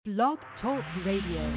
Blog Talk Radio.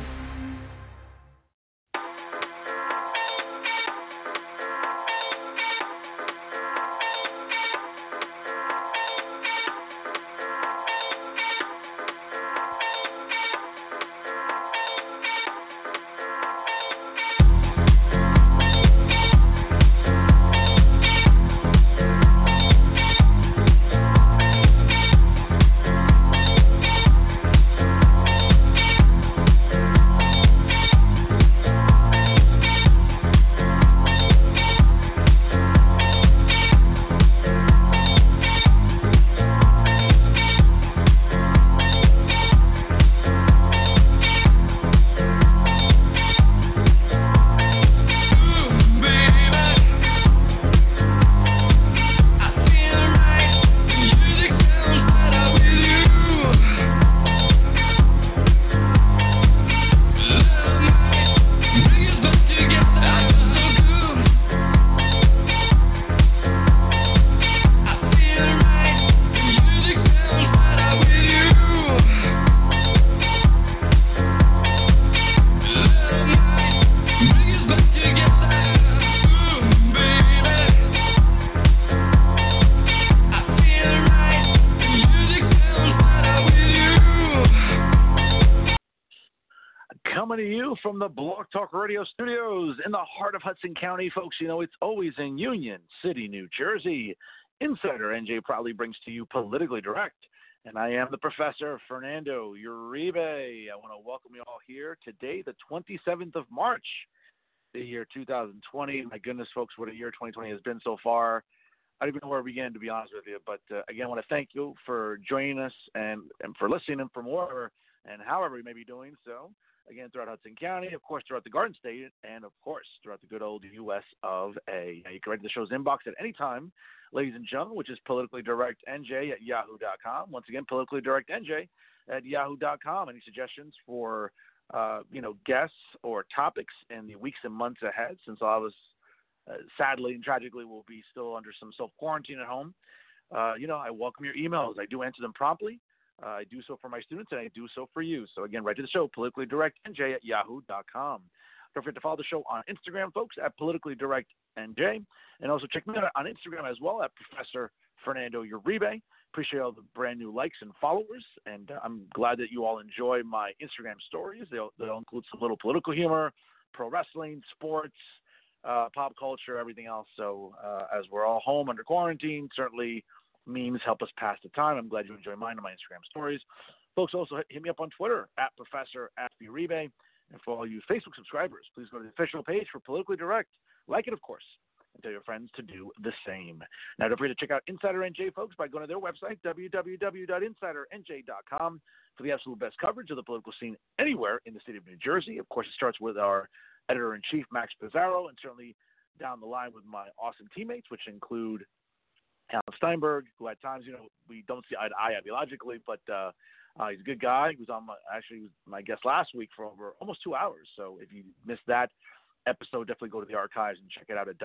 Coming to you from the Blog Talk Radio studios in the heart of Hudson County, folks. You know, it's always in Union City, New Jersey. Insider NJ proudly brings to you Politically Direct, and I am the Professor Fernando Uribe. I want to welcome you all here today, the 27th of March, the year 2020. My goodness, folks, what a year 2020 has been so far. I don't even know where to begin, to be honest with you. But again, I want to thank you for joining us and for listening and for more and however you may be doing so. Again, throughout Hudson County, of course, throughout the Garden State, and, of course, throughout the good old U.S. of A. Now, you can write to the show's inbox at any time, ladies and gentlemen, which is politicallydirectnj@yahoo.com. Once again, politicallydirectnj@yahoo.com. Any suggestions for, guests or topics in the weeks and months ahead, since all of us, sadly and tragically, will be still under some self-quarantine at home. I welcome your emails. I do answer them promptly. I do so for my students, and I do so for you. So, again, write to the show, politicallydirectnj@yahoo.com. Don't forget to follow the show on Instagram, folks, at politicallydirectnj. And also check me out on Instagram as well, at Professor Fernando Uribe. Appreciate all the brand new likes and followers, and I'm glad that you all enjoy my Instagram stories. They'll include some little political humor, pro wrestling, sports, pop culture, everything else. So as we're all home under quarantine, certainly memes help us pass the time. I'm glad you enjoy mine on my Instagram stories. Folks, also hit me up on Twitter at Professor Uribe. And for all you Facebook subscribers, please go to the official page for Politically Direct. Like it, of course, and tell your friends to do the same. Now, don't forget to check out Insider NJ, folks, by going to their website, www.insidernj.com, for the absolute best coverage of the political scene anywhere in the state of New Jersey. Of course, it starts with our editor-in-chief, Max Pizarro, and certainly down the line with my awesome teammates, which include Alan Steinberg, who at times, we don't see eye to eye ideologically, but he's a good guy. He was on my guest last week for over almost 2 hours. So if you missed that episode, definitely go to the archives and check it out at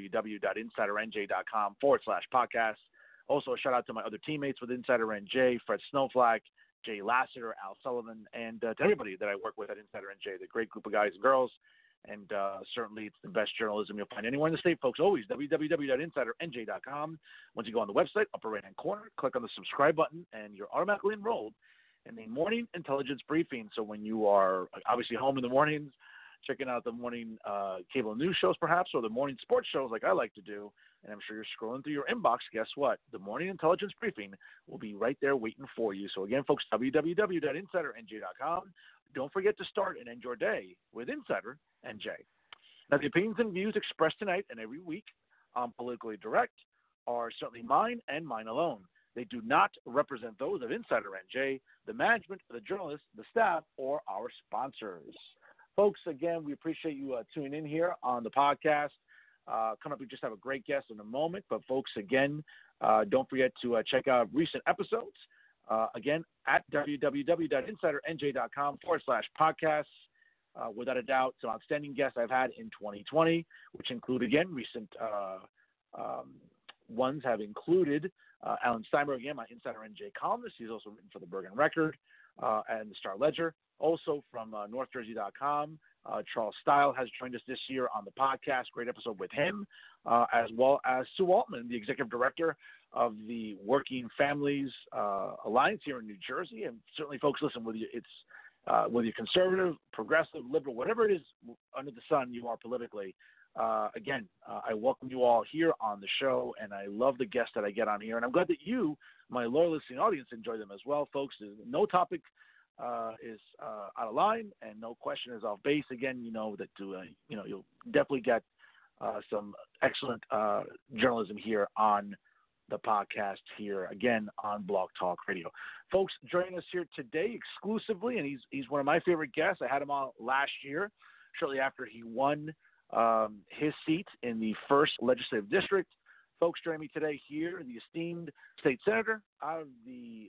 www.insidernj.com/podcast. Also, a shout out to my other teammates with Insider NJ, Fred Snowflake, Jay Lassiter, Al Sullivan, and to everybody that I work with at Insider NJ, the great group of guys and girls. And certainly it's the best journalism you'll find anywhere in the state, folks. Always www.insidernj.com. Once you go on the website, upper right-hand corner, click on the subscribe button, and you're automatically enrolled in the morning intelligence briefing. So when you are obviously home in the mornings, checking out the morning cable news shows perhaps, or the morning sports shows like I like to do, and I'm sure you're scrolling through your inbox, guess what? The morning intelligence briefing will be right there waiting for you. So again, folks, www.insidernj.com. Don't forget to start and end your day with Insider NJ. Now, the opinions and views expressed tonight and every week on Politically Direct are certainly mine and mine alone. They do not represent those of Insider NJ, the management, the journalists, the staff, or our sponsors. Folks, again, we appreciate you tuning in here on the podcast. Coming up, we just have a great guest in a moment. But, folks, again, don't forget to check out recent episodes. Again, at www.insidernj.com/podcasts. Without a doubt, some outstanding guests I've had in 2020, which include, again, recent ones have included Alan Steinberg, again, my Insider NJ columnist. He's also written for the Bergen Record. and the Star Ledger. Also from NorthJersey.com, Charles Style has joined us this year on the podcast. Great episode with him, as well as Sue Altman, the executive director of the Working Families Alliance here in New Jersey. And certainly, folks, listen, whether you're conservative, progressive, liberal, whatever it is under the sun you are politically, again, I welcome you all here on the show, and I love the guests that I get on here. And I'm glad that you, my loyal listening audience, enjoy them as well, folks. No topic is out of line, and no question is off base. Again, you know that you'll definitely get some excellent journalism here on the podcast here, again, on Blog Talk Radio. Folks, joining us here today exclusively, and he's one of my favorite guests. I had him on last year, shortly after he won his seat in the 1st Legislative District. Folks, joining me today here, the esteemed state senator out of the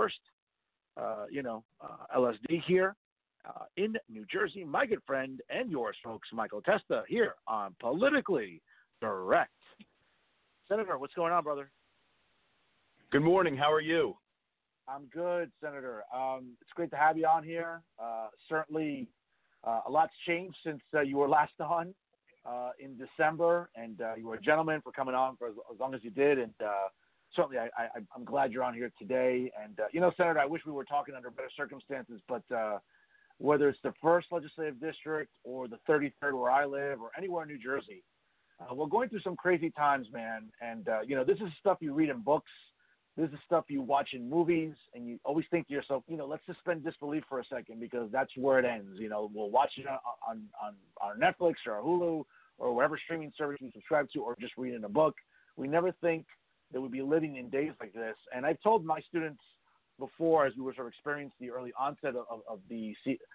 1st, LSD here in New Jersey, my good friend and yours, folks, Michael Testa, here on Politically Direct. Senator, what's going on, brother? Good morning. How are you? I'm good, Senator. It's great to have you on here. Certainly, a lot's changed since you were last on in December, and you were a gentleman for coming on for as long as you did, and certainly I'm glad you're on here today. And, Senator, I wish we were talking under better circumstances, but whether it's the 1st Legislative District or the 33rd where I live or anywhere in New Jersey, we're going through some crazy times, man. And, this is stuff you read in books. This is stuff you watch in movies, and you always think to yourself, let's suspend disbelief for a second because that's where it ends. We'll watch it on Netflix or Hulu or whatever streaming service we subscribe to, or just read in a book. We never think that we'd be living in days like this. And I've told my students before, as we were sort of experiencing the early onset of the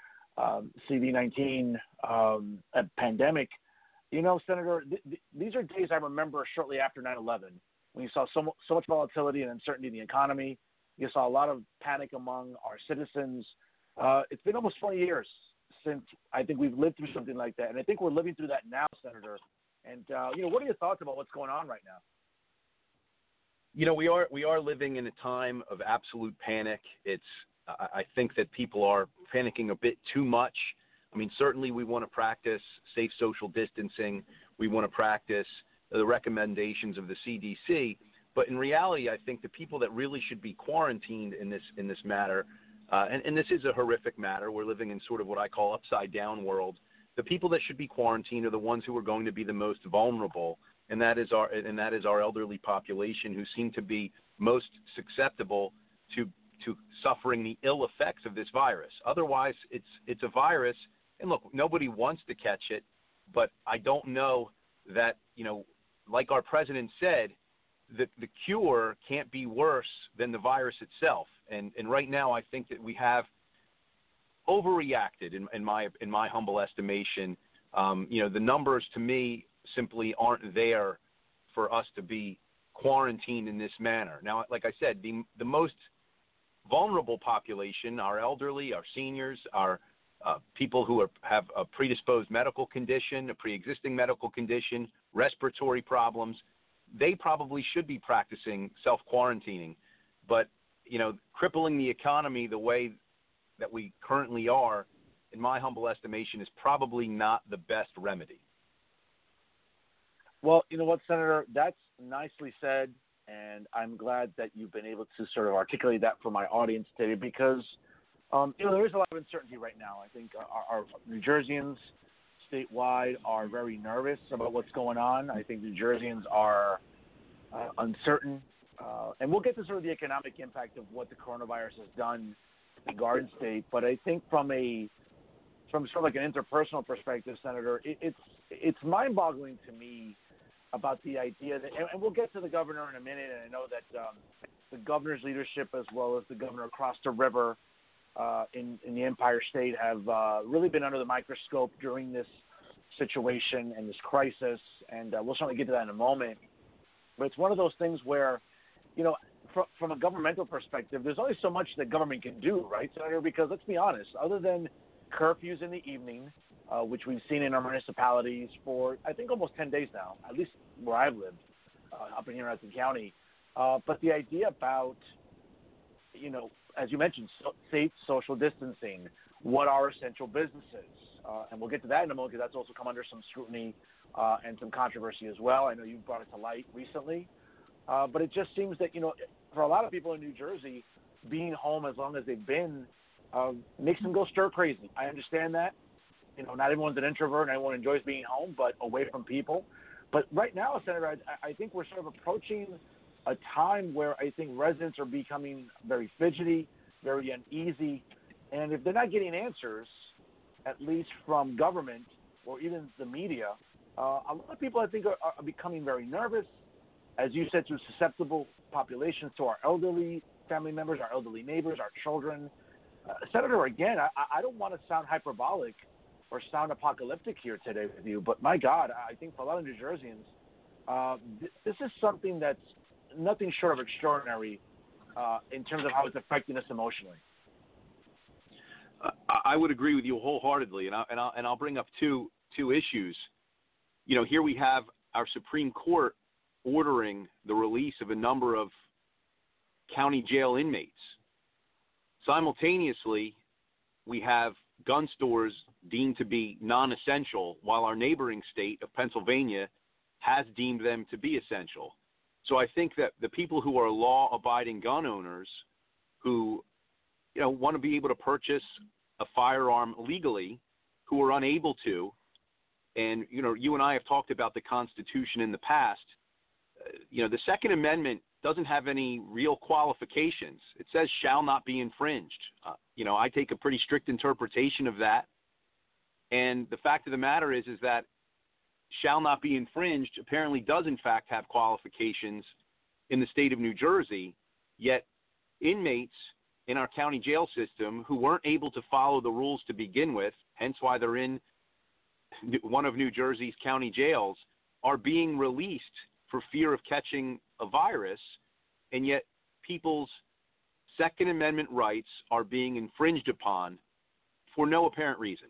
CV-19 pandemic, Senator, these are days I remember shortly after 9/11. When you saw so much volatility and uncertainty in the economy, you saw a lot of panic among our citizens. It's been almost 20 years since I think we've lived through something like that, and I think we're living through that now, Senator. And what are your thoughts about what's going on right now? We are living in a time of absolute panic. I think that people are panicking a bit too much. I mean, certainly we want to practice safe social distancing. We want to practice the recommendations of the CDC, but in reality, I think the people that really should be quarantined in this matter, and this is a horrific matter. We're living in sort of what I call upside down world. The people that should be quarantined are the ones who are going to be the most vulnerable, and that is our elderly population, who seem to be most susceptible to suffering the ill effects of this virus. Otherwise, it's a virus, and look, nobody wants to catch it, but I don't know that like our president said, that the cure can't be worse than the virus itself. And right now, I think that we have overreacted in my humble estimation. The numbers to me simply aren't there for us to be quarantined in this manner. Now, like I said, the most vulnerable population, our elderly, our seniors, our people who have a predisposed medical condition, a pre-existing medical condition, respiratory problems, they probably should be practicing self-quarantining. But, crippling the economy the way that we currently are, in my humble estimation, is probably not the best remedy. Well, you know what, Senator, that's nicely said, and I'm glad that you've been able to sort of articulate that for my audience today because there is a lot of uncertainty right now. I think our New Jerseyans statewide are very nervous about what's going on. I think New Jerseyans are uncertain. And we'll get to sort of the economic impact of what the coronavirus has done in Garden State. But I think from sort of like an interpersonal perspective, Senator, it's mind-boggling to me about the idea that, and we'll get to the governor in a minute, and I know that the governor's leadership as well as the governor across the river in the Empire State have really been under the microscope during this situation and this crisis, and we'll certainly get to that in a moment. But it's one of those things where, from a governmental perspective, there's only so much that government can do, right, Senator? Because let's be honest, other than curfews in the evening, which we've seen in our municipalities for, I think, almost 10 days now, at least where I've lived, up in here in Hudson County. But the idea about, as you mentioned, safe social distancing. What are essential businesses? And we'll get to that in a moment because that's also come under some scrutiny and some controversy as well. I know you brought it to light recently. But it just seems that, for a lot of people in New Jersey, being home as long as they've been makes them go stir crazy. I understand that. Not everyone's an introvert and everyone enjoys being home, but away from people. But right now, Senator, I think we're sort of approaching a time where I think residents are becoming very fidgety, very uneasy. And if they're not getting answers, at least from government or even the media, a lot of people, I think, are becoming very nervous. As you said, to susceptible populations, to our elderly family members, our elderly neighbors, our children. Senator, again, I don't want to sound hyperbolic or sound apocalyptic here today with you, but my God, I think for a lot of New Jerseyans, this is something that's nothing short of extraordinary in terms of how it's affecting us emotionally. I would agree with you wholeheartedly, and I'll bring up two issues. Here we have our Supreme Court ordering the release of a number of county jail inmates. Simultaneously, we have gun stores deemed to be non-essential, while our neighboring state of Pennsylvania has deemed them to be essential. So I think that the people who are law-abiding gun owners who want to be able to purchase a firearm legally, who are unable to, and you and I have talked about the Constitution in the past. The Second Amendment doesn't have any real qualifications. It says shall not be infringed. I take a pretty strict interpretation of that. And the fact of the matter is that shall not be infringed apparently does in fact have qualifications in the state of New Jersey, yet inmates in our county jail system who weren't able to follow the rules to begin with, hence why they're in one of New Jersey's county jails, are being released for fear of catching a virus, and yet people's Second Amendment rights are being infringed upon for no apparent reason.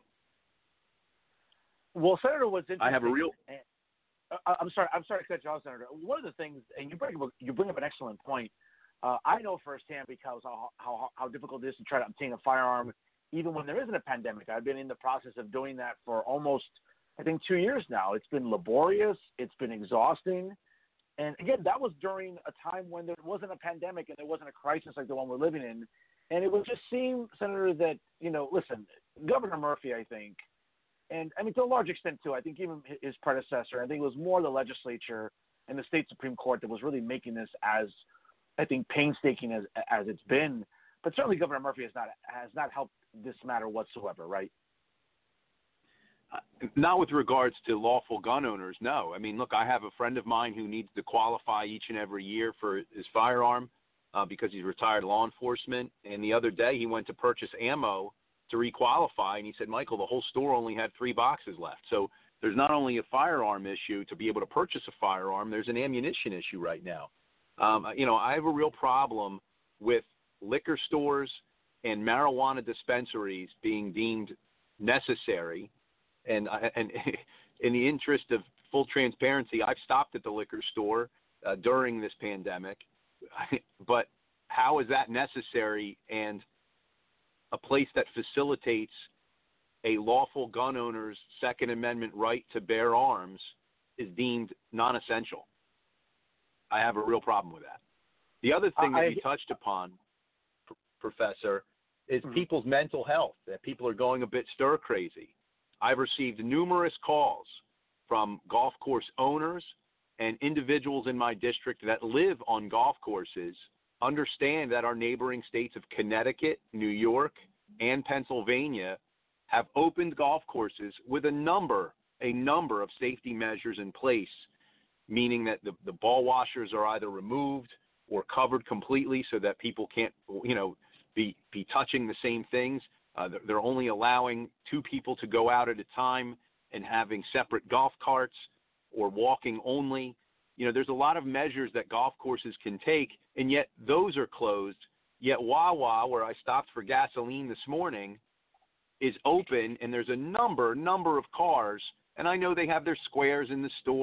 Well, Senator, what's interesting? I have a real. I'm sorry to cut you off, Senator. One of the things, and you bring up an excellent point. I know firsthand because how difficult it is to try to obtain a firearm, even when there isn't a pandemic. I've been in the process of doing that for almost, I think, 2 years now. It's been laborious. It's been exhausting. And again, that was during a time when there wasn't a pandemic and there wasn't a crisis like the one we're living in. And it would just seem, Senator, that, listen, Governor Murphy, I think, and I mean, to a large extent, too, I think even his predecessor, I think it was more the legislature and the state Supreme Court that was really making this as, I think, painstaking as it's been. But certainly Governor Murphy has not helped this matter whatsoever, right? Not with regards to lawful gun owners, no. I mean, look, I have a friend of mine who needs to qualify each and every year for his firearm because he's retired law enforcement. And the other day he went to purchase ammo to requalify, and he said, Michael, the whole store only had 3 boxes left. So there's not only a firearm issue to be able to purchase a firearm, there's an ammunition issue right now. I have a real problem with liquor stores and marijuana dispensaries being deemed necessary. And in the interest of full transparency, I've stopped at the liquor store during this pandemic. But how is that necessary and a place that facilitates a lawful gun owner's Second Amendment right to bear arms is deemed non-essential? I have a real problem with that. The other thing that you touched upon, Professor, is people's mental health, that people are going a bit stir crazy. I've received numerous calls from golf course owners and individuals in my district that live on golf courses, understand that our neighboring states of Connecticut, New York, and Pennsylvania have opened golf courses with a number of safety measures in place, meaning that the ball washers are either removed or covered completely so that people can't, be touching the same things. They're only allowing 2 people to go out at a time and having separate golf carts or walking only. There's a lot of measures that golf courses can take, and yet those are closed. Yet Wawa, where I stopped for gasoline this morning, is open, and there's a number of cars, and I know they have their squares in the store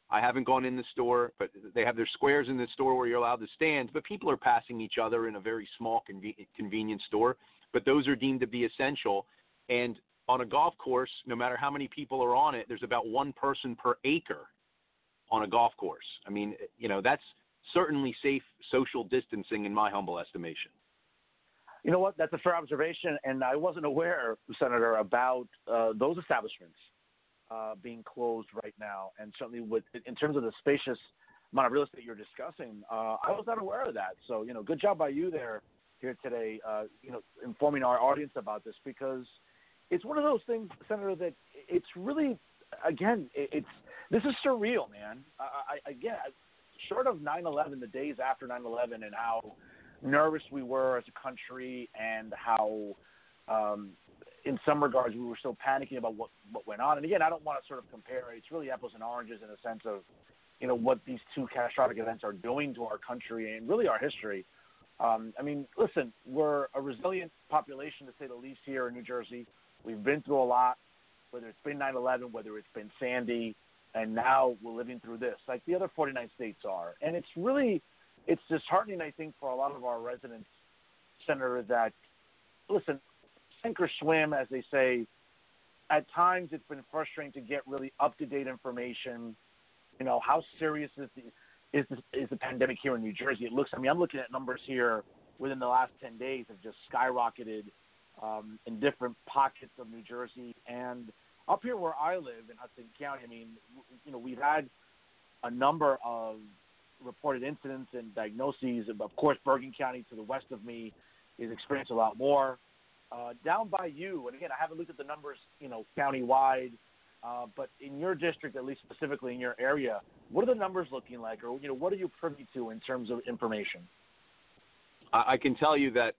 I haven't gone in the store, but they have their squares in the store where you're allowed to stand, but people are passing each other in a very small convenience store. But those are deemed to be essential. And on a golf course, no matter how many people are on it, there's about one person per acre on a golf course. I mean, that's certainly safe social distancing in my humble estimation. You know what? That's a fair observation, and I wasn't aware, Senator, about those establishments being closed right now. And certainly, in terms of the spacious amount of real estate you're discussing, I was not aware of that. So, good job by you here today, informing our audience about this, because it's one of those things, Senator, that it's really, again, this is surreal, man. Again, short of 9/11, the days after 9/11, and how nervous we were as a country, and how, in some regards, we were still panicking about what went on. And again, I don't want to sort of compare. It's really apples and oranges in a sense of, what these two catastrophic events are doing to our country and really our history. I mean, listen, we're a resilient population, to say the least, here in New Jersey. We've been through a lot, whether it's been 9/11, whether it's been Sandy, and now we're living through this, like the other 49 states are. And it's disheartening, I think, for a lot of our residents, Senator, that, listen, sink or swim, as they say. At times it's been frustrating to get really up-to-date information. How serious is the pandemic here in New Jersey? I'm looking at numbers here within the last 10 days have just skyrocketed in different pockets of New Jersey. And up here where I live in Hudson County, I mean, we've had a number of reported incidents and diagnoses. Of course, Bergen County to the west of me is experiencing a lot more. Down by you, and again, I haven't looked at the numbers, county-wide, but in your district, at least specifically in your area, what are the numbers looking like, or what are you privy to in terms of information? I can tell you that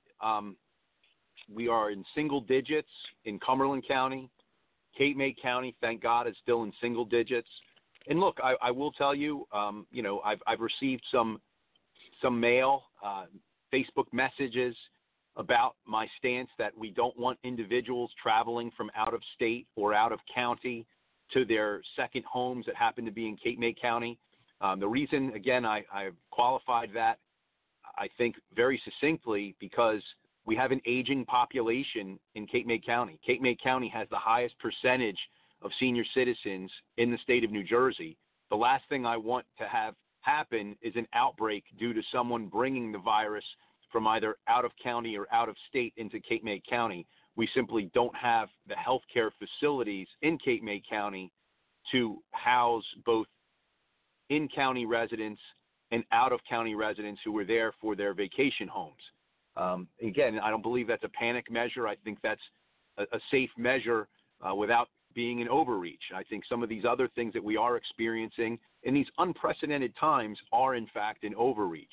we are in single digits in Cumberland County. Cape May County, thank God, is still in single digits. And look, I will tell you, I've received some mail, Facebook messages about my stance that we don't want individuals traveling from out of state or out of county to their second homes that happen to be in Cape May County. The reason, again, I've qualified that, I think, very succinctly, because we have an aging population in Cape May County. Cape May County has the highest percentage of senior citizens in the state of New Jersey. The last thing I want to have happen is an outbreak due to someone bringing the virus from either out of county or out of state into Cape May County. We simply don't have the healthcare facilities in Cape May County to house both in-county residents and out-of-county residents who were there for their vacation homes. Again, I don't believe that's a panic measure. I think that's a safe measure without being an overreach. I think some of these other things that we are experiencing in these unprecedented times are, in fact, an overreach.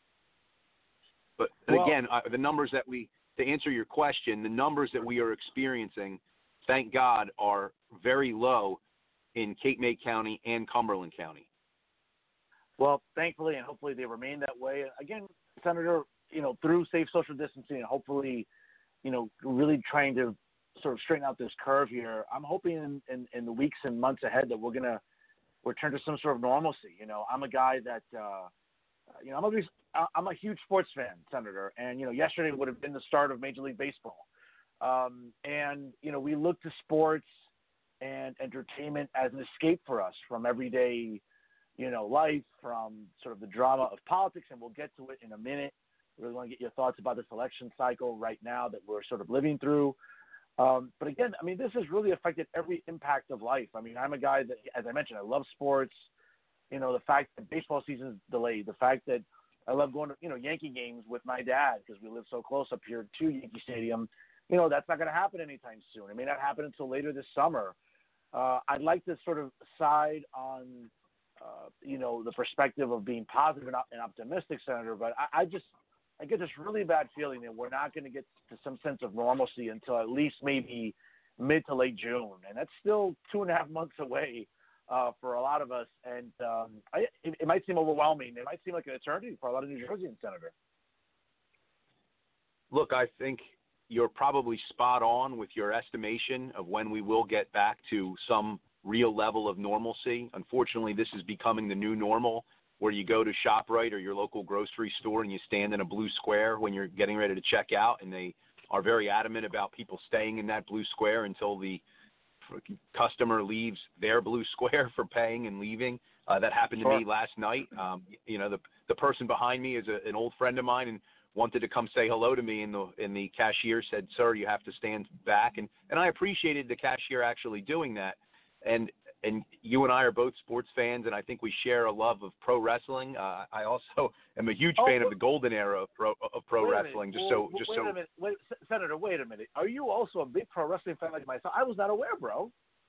But again, the numbers that to answer your question, the numbers that we are experiencing, thank God, are very low in Cape May County and Cumberland County. Well, thankfully, and hopefully they remain that way. Again, Senator, through safe social distancing and hopefully, really trying to sort of straighten out this curve here, I'm hoping in the weeks and months ahead that we're going to return to some sort of normalcy. I'm a guy that, I'm a huge sports fan, Senator, and, yesterday would have been the start of Major League Baseball. And, we look to sports and entertainment as an escape for us from everyday, life, from sort of the drama of politics, and we'll get to it in a minute. I really want to get your thoughts about this election cycle right now that we're sort of living through. But again, I mean, this has really affected every impact of life. I mean, I'm a guy that, as I mentioned, I love sports. The fact that baseball season is delayed, the fact that I love going to, Yankee games with my dad because we live so close up here to Yankee Stadium. That's not going to happen anytime soon. It may not happen until later this summer. I'd like to sort of side on, the perspective of being positive and optimistic, Senator, but I get this really bad feeling that we're not going to get to some sense of normalcy until at least maybe mid to late June. And that's still 2.5 months away for a lot of us. And it might seem overwhelming. It might seem like an eternity for a lot of New Jerseyans, Senator. Look, I think you're probably spot on with your estimation of when we will get back to some real level of normalcy. Unfortunately, this is becoming the new normal, where you go to ShopRite or your local grocery store and you stand in a blue square when you're getting ready to check out, and they are very adamant about people staying in that blue square until the customer leaves their blue square for paying and leaving. That happened to me last night. The person behind me is an old friend of mine and wanted to come say hello to me, and the cashier said, "Sir, you have to stand back." And I appreciated the cashier actually doing that. And you and I are both sports fans, and I think we share a love of pro wrestling. I also am a huge fan of the golden era of pro wrestling. Senator, wait a minute. Are you also a big pro wrestling fan like myself? I was not aware, bro.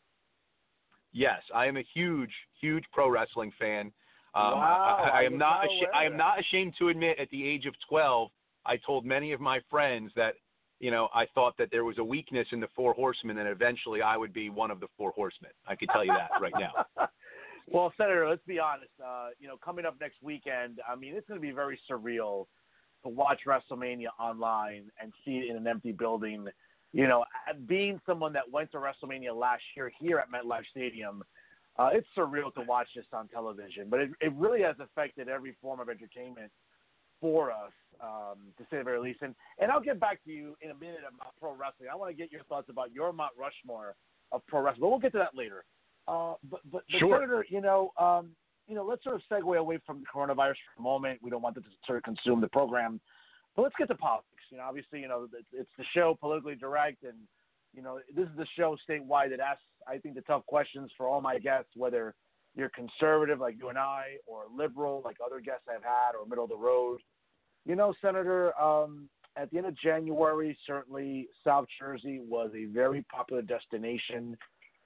Yes, I am a huge pro wrestling fan. Wow, I am not ashamed to admit, at the age of 12, I told many of my friends that, I thought that there was a weakness in the Four Horsemen, and eventually I would be one of the Four Horsemen. I can tell you that right now. Well, Senator, let's be honest. Coming up next weekend, I mean, it's going to be very surreal to watch WrestleMania online and see it in an empty building. Being someone that went to WrestleMania last year here at MetLife Stadium, it's surreal to watch this on television. But it really has affected every form of entertainment for us, to say the very least. And I'll get back to you in a minute about pro wrestling. I want to get your thoughts about your Mount Rushmore of pro wrestling. But we'll get to that later. But sure. Senator, let's sort of segue away from the coronavirus for a moment. We don't want it to sort of consume the program. But let's get to politics. Obviously, it's the show Politically Direct, and, this is the show statewide that asks, I think, the tough questions for all my guests, whether you're conservative like you and I, or liberal like other guests I've had, or middle of the road. Senator, at the end of January, certainly South Jersey was a very popular destination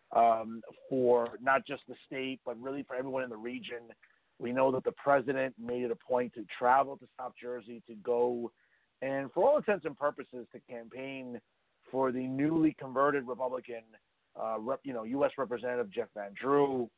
for not just the state, but really for everyone in the region. We know that the president made it a point to travel to South Jersey to go and, for all intents and purposes, to campaign for the newly converted Republican, U.S. Representative Jeff Van Drew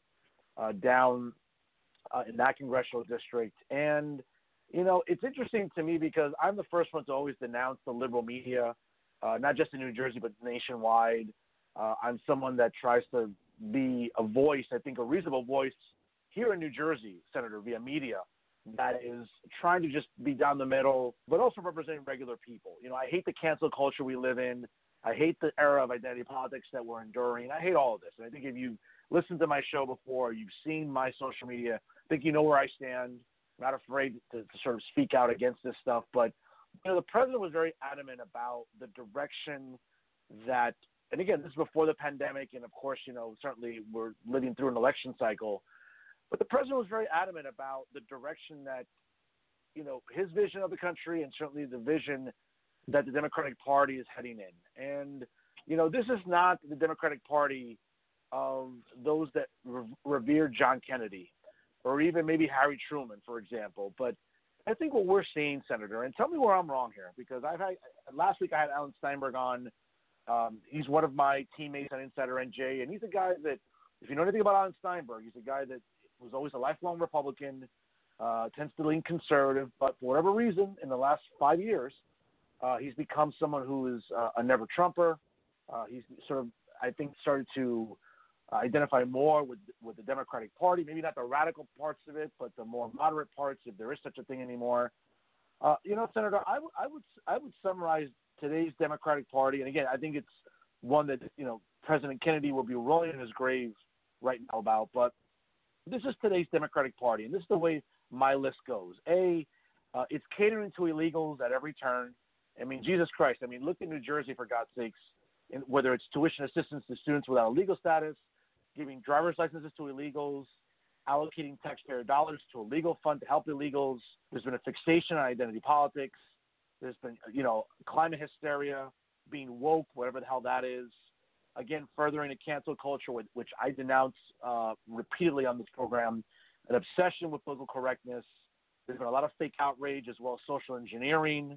down in that congressional district. And, it's interesting to me because I'm the first one to always denounce the liberal media, not just in New Jersey, but nationwide. I'm someone that tries to be a voice, I think a reasonable voice here in New Jersey, Senator, via media, that is trying to just be down the middle, but also representing regular people. I hate the cancel culture we live in. I hate the era of identity politics that we're enduring. I hate all of this. And I think if you've listened to my show before, you've seen my social media, I think you know where I stand. I'm not afraid to sort of speak out against this stuff. But, the president was very adamant about the direction that, and again, this is before the pandemic, and of course, certainly we're living through an election cycle. But the president was very adamant about the direction that, his vision of the country, and certainly the vision that the Democratic Party is heading in. And, this is not the Democratic Party of those that revere John Kennedy, or even maybe Harry Truman, for example. But I think what we're seeing, Senator, and tell me where I'm wrong here, because last week I had Alan Steinberg on. He's one of my teammates on Insider NJ, and he's a guy that, if you know anything about Alan Steinberg, he's a guy that was always a lifelong Republican, tends to lean conservative, but for whatever reason, in the last 5 years, he's become someone who is a never Trumper. He's sort of, I think, started to identify more with the Democratic Party, maybe not the radical parts of it, but the more moderate parts, if there is such a thing anymore. Senator, I would summarize today's Democratic Party, and again, I think it's one that, President Kennedy will be rolling in his grave right now about, but this is today's Democratic Party, and this is the way my list goes. It's catering to illegals at every turn. I mean, Jesus Christ. I mean, look at New Jersey, for God's sakes, whether it's tuition assistance to students without a legal status, giving driver's licenses to illegals, allocating taxpayer dollars to a legal fund to help illegals. There's been a fixation on identity politics. There's been, climate hysteria, being woke, whatever the hell that is. Again, furthering a cancel culture, which I denounce repeatedly on this program, an obsession with political correctness. There's been a lot of fake outrage as well as social engineering,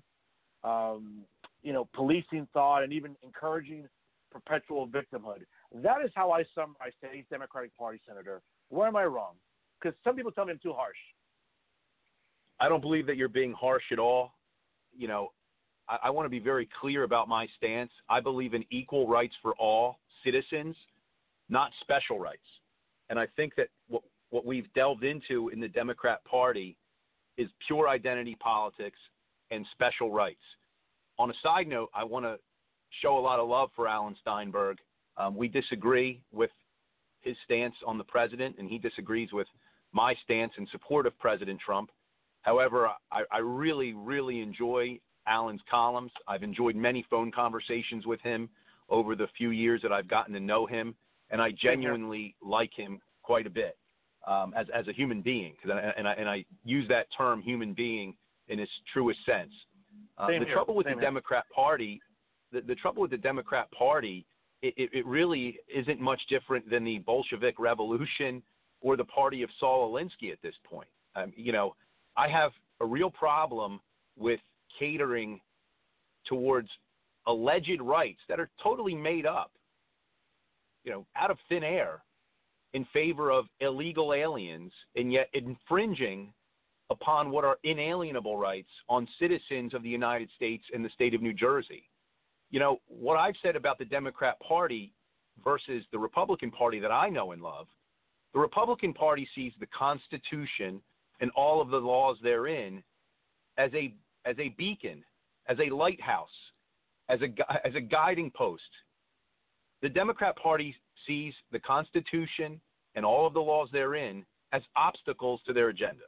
policing thought, and even encouraging perpetual victimhood. That is how I summarize today's Democratic Party, Senator. Where am I wrong? Because some people tell me I'm too harsh. I don't believe that you're being harsh at all. I want to be very clear about my stance. I believe in equal rights for all citizens, not special rights. And I think that what we've delved into in the Democrat Party is pure identity politics and special rights. On a side note, I want to show a lot of love for Alan Steinberg. We disagree with his stance on the president, and he disagrees with my stance in support of President Trump. However, I really, really enjoy Alan's columns. I've enjoyed many phone conversations with him over the few years that I've gotten to know him, and I genuinely like him quite a bit as a human being. And I use that term, human being, in its truest sense. The trouble with the Democrat Party, the trouble with the Democrat Party, it really isn't much different than the Bolshevik Revolution or the party of Saul Alinsky at this point. I have a real problem with catering towards alleged rights that are totally made up, out of thin air in favor of illegal aliens, and yet infringing upon what are inalienable rights on citizens of the United States and the state of New Jersey. What I've said about the Democrat Party versus the Republican Party that I know and love, the Republican Party sees the Constitution and all of the laws therein as a beacon, as a lighthouse, as a guiding post. The Democrat Party sees the Constitution and all of the laws therein as obstacles to their agenda.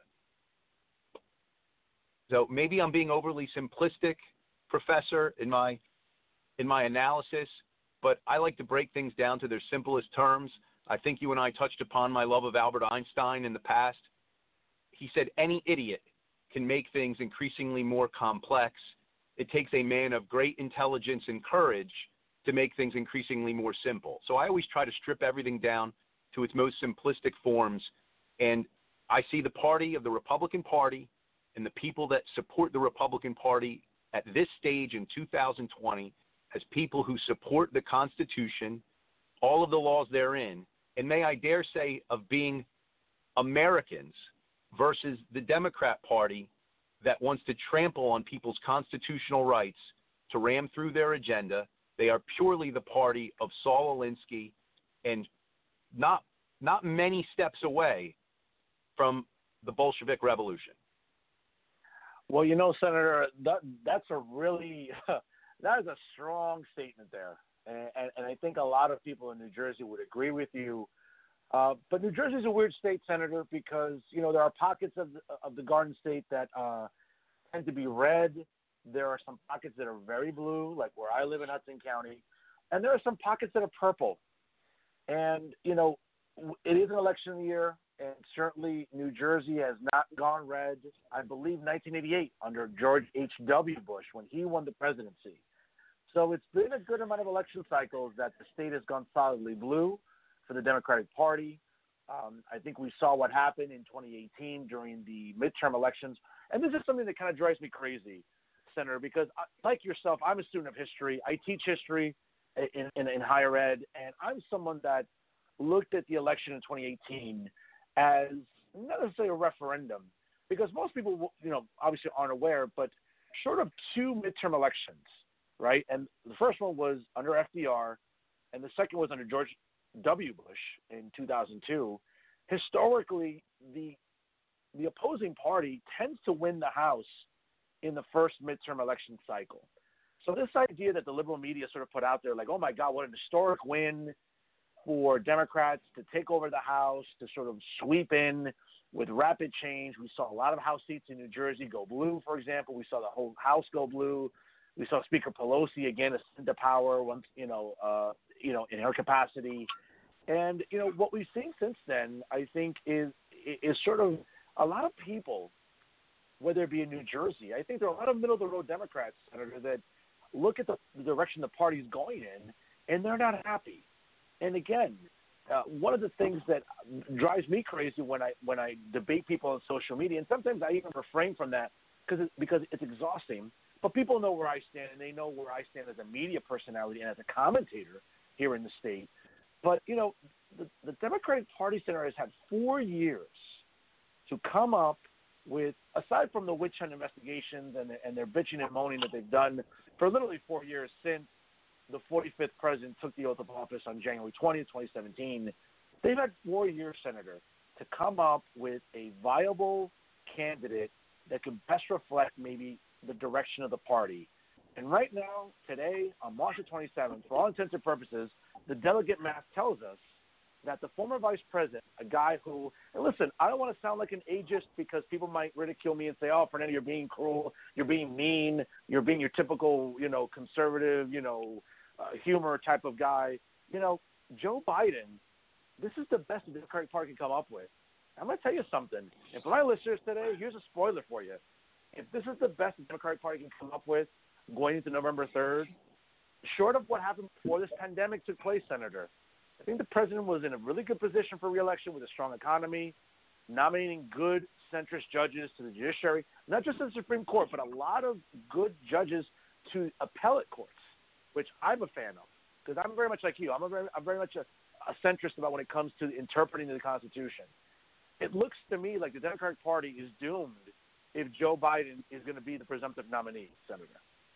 So maybe I'm being overly simplistic, Professor, in my analysis, but I like to break things down to their simplest terms. I think you and I touched upon my love of Albert Einstein in the past. He said any idiot can make things increasingly more complex. It takes a man of great intelligence and courage to make things increasingly more simple. So I always try to strip everything down to its most simplistic forms, and I see the party of the Republican Party and the people that support the Republican Party at this stage in 2020 as people who support the Constitution, all of the laws therein, and may I dare say of being Americans, versus the Democrat Party that wants to trample on people's constitutional rights to ram through their agenda. They are purely the party of Saul Alinsky and not many steps away from the Bolshevik Revolution. Well, Senator, that's a really that is a strong statement there, and I think a lot of people in New Jersey would agree with you. But New Jersey is a weird state, Senator, because there are pockets of the Garden State that tend to be red. There are some pockets that are very blue, like where I live in Hudson County, and there are some pockets that are purple. And it is an election year, and certainly New Jersey has not gone red. I believe 1988 under George H.W. Bush when he won the presidency. So it's been a good amount of election cycles that the state has gone solidly blue for the Democratic Party. I think we saw what happened in 2018 during the midterm elections. And this is something that kind of drives me crazy, Senator, because like yourself, I'm a student of history. I teach history in higher ed, and I'm someone that looked at the election in 2018 as not necessarily a referendum, because most people, obviously aren't aware, but short of two midterm elections, right? And the first one was under FDR, and the second was under George W. Bush in 2002. Historically, the opposing party tends to win the House in the first midterm election cycle. So this idea that the liberal media sort of put out there, like, oh my God, what an historic win for Democrats to take over the House, to sort of sweep in with rapid change. We saw a lot of House seats in New Jersey go blue, for example. We saw the whole House go blue. We saw Speaker Pelosi again ascend to power once, in her capacity. And, what we've seen since then, I think, is sort of a lot of people, whether it be in New Jersey, I think there are a lot of middle-of-the-road Democrats, Senator, that look at the direction the party's going in, and they're not happy. And again, one of the things that drives me crazy when I debate people on social media, and sometimes I even refrain from that because it's exhausting, but people know where I stand, and they know where I stand as a media personality and as a commentator here in the state. But, the Democratic Party, Senator, has had 4 years to come up with, aside from the witch hunt investigations and their bitching and moaning that they've done for literally 4 years since the 45th president took the oath of office on January 20th, 2017, they've had 4 years, Senator, to come up with a viable candidate that could best reflect maybe the direction of the party. And right now, today, on March 27th, for all intents and purposes, the delegate math tells us that the former vice president, a guy who, and listen, I don't want to sound like an ageist because people might ridicule me and say, oh, Fernando, you're being cruel, you're being mean, you're being your typical, conservative, humor type of guy. Joe Biden, this is the best the Democratic Party can come up with. I'm going to tell you something. And for my listeners today, here's a spoiler for you. If this is the best the Democratic Party can come up with going into November 3rd, short of what happened before this pandemic took place, Senator, I think the president was in a really good position for re-election with a strong economy, nominating good centrist judges to the judiciary, not just to the Supreme Court, but a lot of good judges to appellate courts, which I'm a fan of because I'm very much like you. I'm very much a centrist about when it comes to interpreting the Constitution. It looks to me like the Democratic Party is doomed if Joe Biden is going to be the presumptive nominee, Senator.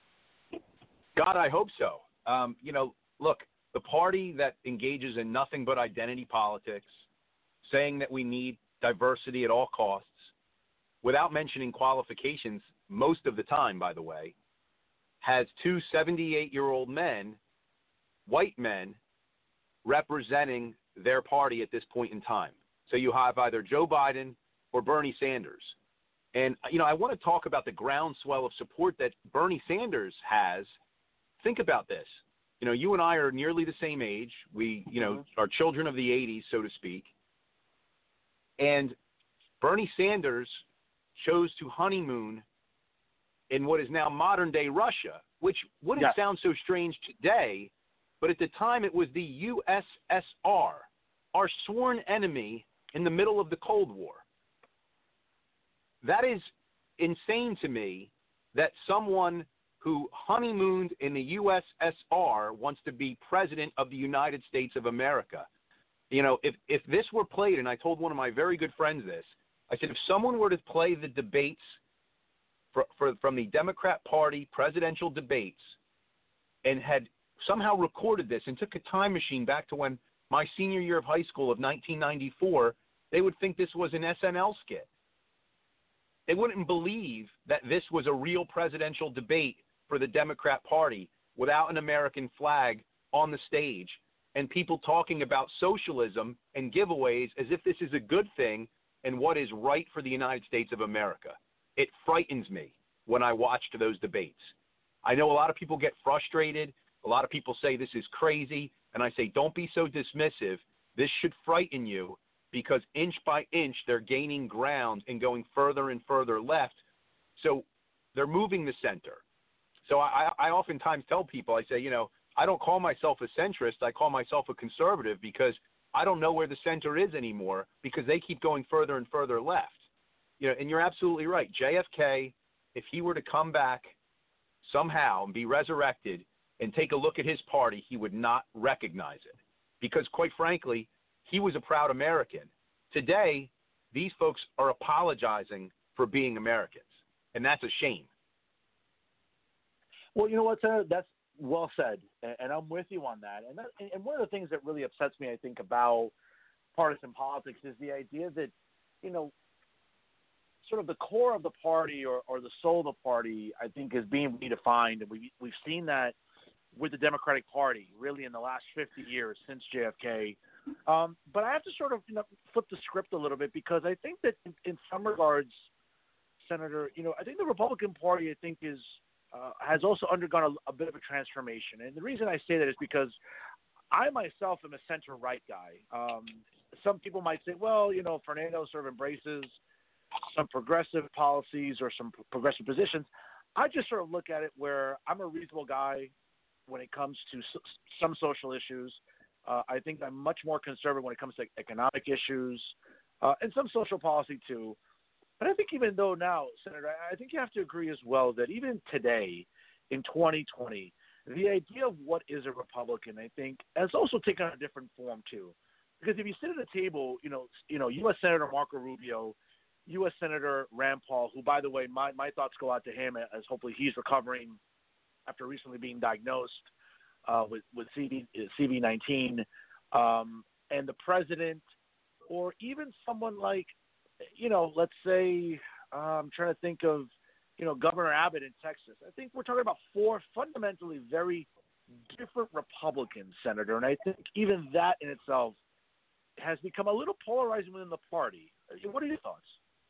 God, I hope so. Look, the party that engages in nothing but identity politics, saying that we need diversity at all costs, without mentioning qualifications most of the time, by the way, has two 78-year-old men, white men, representing their party at this point in time. So you have either Joe Biden or Bernie Sanders. And, I want to talk about the groundswell of support that Bernie Sanders has. Think about this. You and I are nearly the same age. We, are children of the 80s, so to speak. And Bernie Sanders chose to honeymoon in what is now modern-day Russia, which wouldn't sound so strange today, but at the time it was the USSR, our sworn enemy in the middle of the Cold War. That is insane to me that someone who honeymooned in the USSR wants to be president of the United States of America. If this were played, and I told one of my very good friends this, I said, if someone were to play the debates from the Democrat Party presidential debates and had somehow recorded this and took a time machine back to when my senior year of high school of 1994, they would think this was an SNL skit. They wouldn't believe that this was a real presidential debate for the Democrat Party without an American flag on the stage and people talking about socialism and giveaways as if this is a good thing and what is right for the United States of America. It frightens me when I watched those debates. I know a lot of people get frustrated. A lot of people say this is crazy. And I say, don't be so dismissive. This should frighten you because inch by inch they're gaining ground and going further and further left. So they're moving the center. So I oftentimes tell people, I say, I don't call myself a centrist. I call myself a conservative because I don't know where the center is anymore because they keep going further and further left. And you're absolutely right. JFK, if he were to come back somehow and be resurrected and take a look at his party, he would not recognize it because, quite frankly, he was a proud American. Today, these folks are apologizing for being Americans, and that's a shame. Well, you know what, Senator? That's well said, and I'm with you on that. And one of the things that really upsets me, I think, about partisan politics is the idea that, sort of the core of the party or the soul of the party, I think, is being redefined, and we've seen that with the Democratic Party really in the last 50 years since JFK. But I have to sort of flip the script a little bit because I think that in some regards, Senator, I think the Republican Party, I think, has also undergone a bit of a transformation. And the reason I say that is because I myself am a center-right guy. Some people might say, well, Fernando sort of embraces some progressive policies or some progressive positions. I just sort of look at it where I'm a reasonable guy when it comes to some social issues. I think I'm much more conservative when it comes to economic issues and some social policy too. But I think even though now, Senator, I think you have to agree as well that even today in 2020, the idea of what is a Republican, I think, has also taken on a different form too. Because if you sit at a table, U.S. Senator Marco Rubio, U.S. Senator Rand Paul, who, by the way, my thoughts go out to him as hopefully he's recovering after recently being diagnosed. with CV19, and the president, or even someone like, let's say, I'm trying to think of, Governor Abbott in Texas. I think we're talking about four fundamentally very different Republicans, Senator, and I think even that in itself has become a little polarizing within the party. What are your thoughts?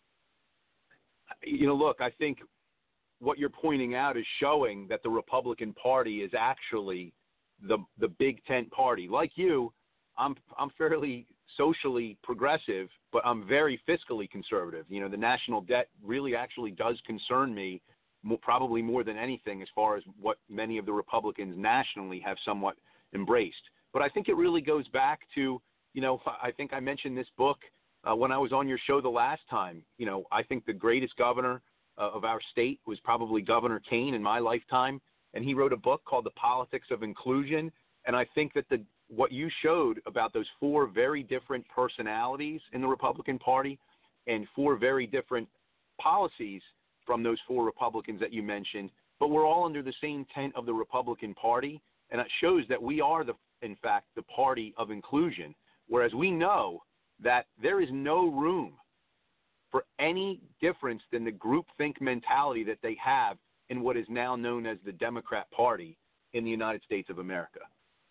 Look, I think what you're pointing out is showing that the Republican Party is actually the big tent party. Like you, I'm fairly socially progressive, but I'm very fiscally conservative. The national debt really actually does concern me, probably more than anything, as far as what many of the Republicans nationally have somewhat embraced. But I think it really goes back to, I think I mentioned this book when I was on your show the last time. I think the greatest governor of our state was probably Governor Kane in my lifetime, and he wrote a book called The Politics of Inclusion. And I think that what you showed about those four very different personalities in the Republican Party and four very different policies from those four Republicans that you mentioned, but we're all under the same tent of the Republican Party, and it shows that we are, in fact, the party of inclusion, whereas we know that there is no room for any difference than the groupthink mentality that they have in what is now known as the Democrat Party in the United States of America.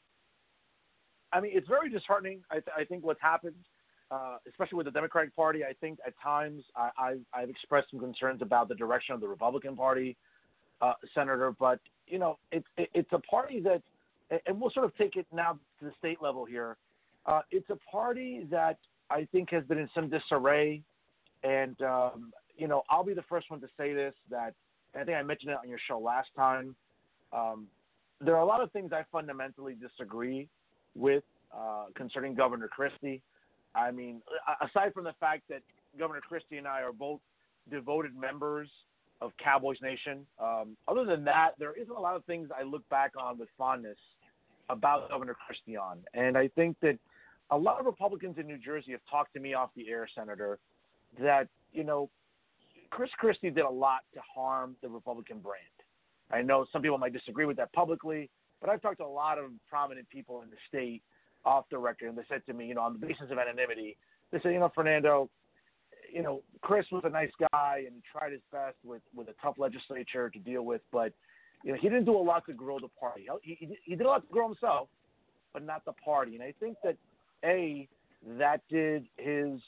I mean, it's very disheartening. I think what's happened, especially with the Democratic Party, I think at times I've expressed some concerns about the direction of the Republican Party, Senator. But, it's a party that, and we'll sort of take it now to the state level here, it's a party that I think has been in some disarray. And, I'll be the first one to say this, that I think I mentioned it on your show last time. There are a lot of things I fundamentally disagree with concerning Governor Christie. I mean, aside from the fact that Governor Christie and I are both devoted members of Cowboys Nation, other than that, there isn't a lot of things I look back on with fondness about Governor Christie on. And I think that a lot of Republicans in New Jersey have talked to me off the air, Senator, that, Chris Christie did a lot to harm the Republican brand. I know some people might disagree with that publicly, but I've talked to a lot of prominent people in the state off the record, and they said to me, on the basis of anonymity, they said, Fernando, Chris was a nice guy, and he tried his best with a tough legislature to deal with, but, he didn't do a lot to grow the party. He did a lot to grow himself, but not the party. And I think that, that did his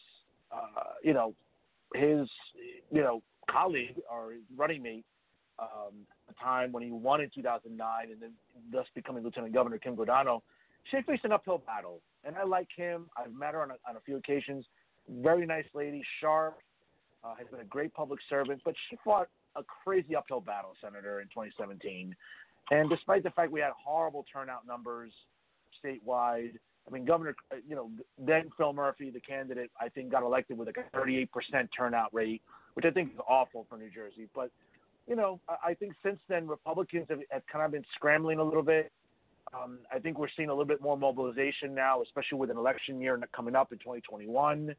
colleague or his running mate, a time when he won in 2009 and then thus becoming Lieutenant Governor Kim Guadagno, she faced an uphill battle. And I like Kim. I've met her on a few occasions. Very nice lady, sharp, has been a great public servant, but she fought a crazy uphill battle, Senator, in 2017. And despite the fact we had horrible turnout numbers statewide, I mean, Governor, then Phil Murphy, the candidate, I think got elected with a 38% turnout rate, which I think is awful for New Jersey. But, I think since then Republicans have kind of been scrambling a little bit. I think we're seeing a little bit more mobilization now, especially with an election year coming up in 2021.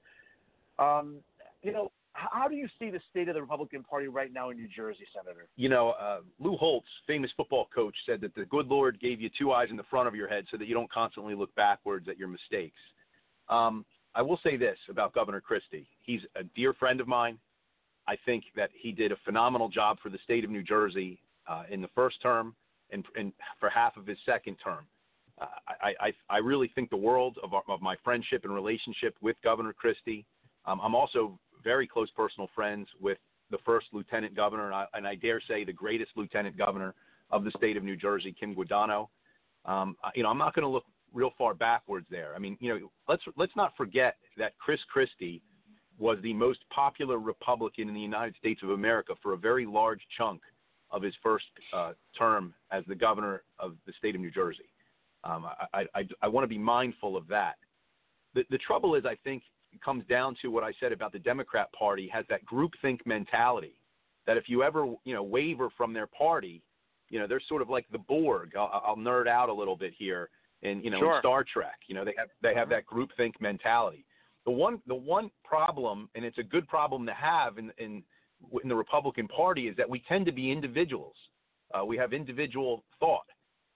How do you see the state of the Republican Party right now in New Jersey, Senator? Lou Holtz, famous football coach, said that the good Lord gave you two eyes in the front of your head so that you don't constantly look backwards at your mistakes. I will say this about Governor Christie. He's a dear friend of mine. I think that he did a phenomenal job for the state of New Jersey in the first term and for half of his second term. I really think the world of my friendship and relationship with Governor Christie. I'm also very close personal friends with the first lieutenant governor, and I dare say the greatest lieutenant governor of the state of New Jersey, Kim Guadagno. I'm not going to look real far backwards there. I mean, let's not forget that Chris Christie was the most popular Republican in the United States of America for a very large chunk of his first term as the governor of the state of New Jersey. I want to be mindful of that. The trouble is, I think, it comes down to what I said about the Democrat Party has that groupthink mentality that if you ever, waver from their party, they're sort of like the Borg. I'll nerd out a little bit here. And, Sure. In Star Trek, they have that groupthink mentality. The one problem, and it's a good problem to have in the Republican Party, is that we tend to be individuals. We have individual thought.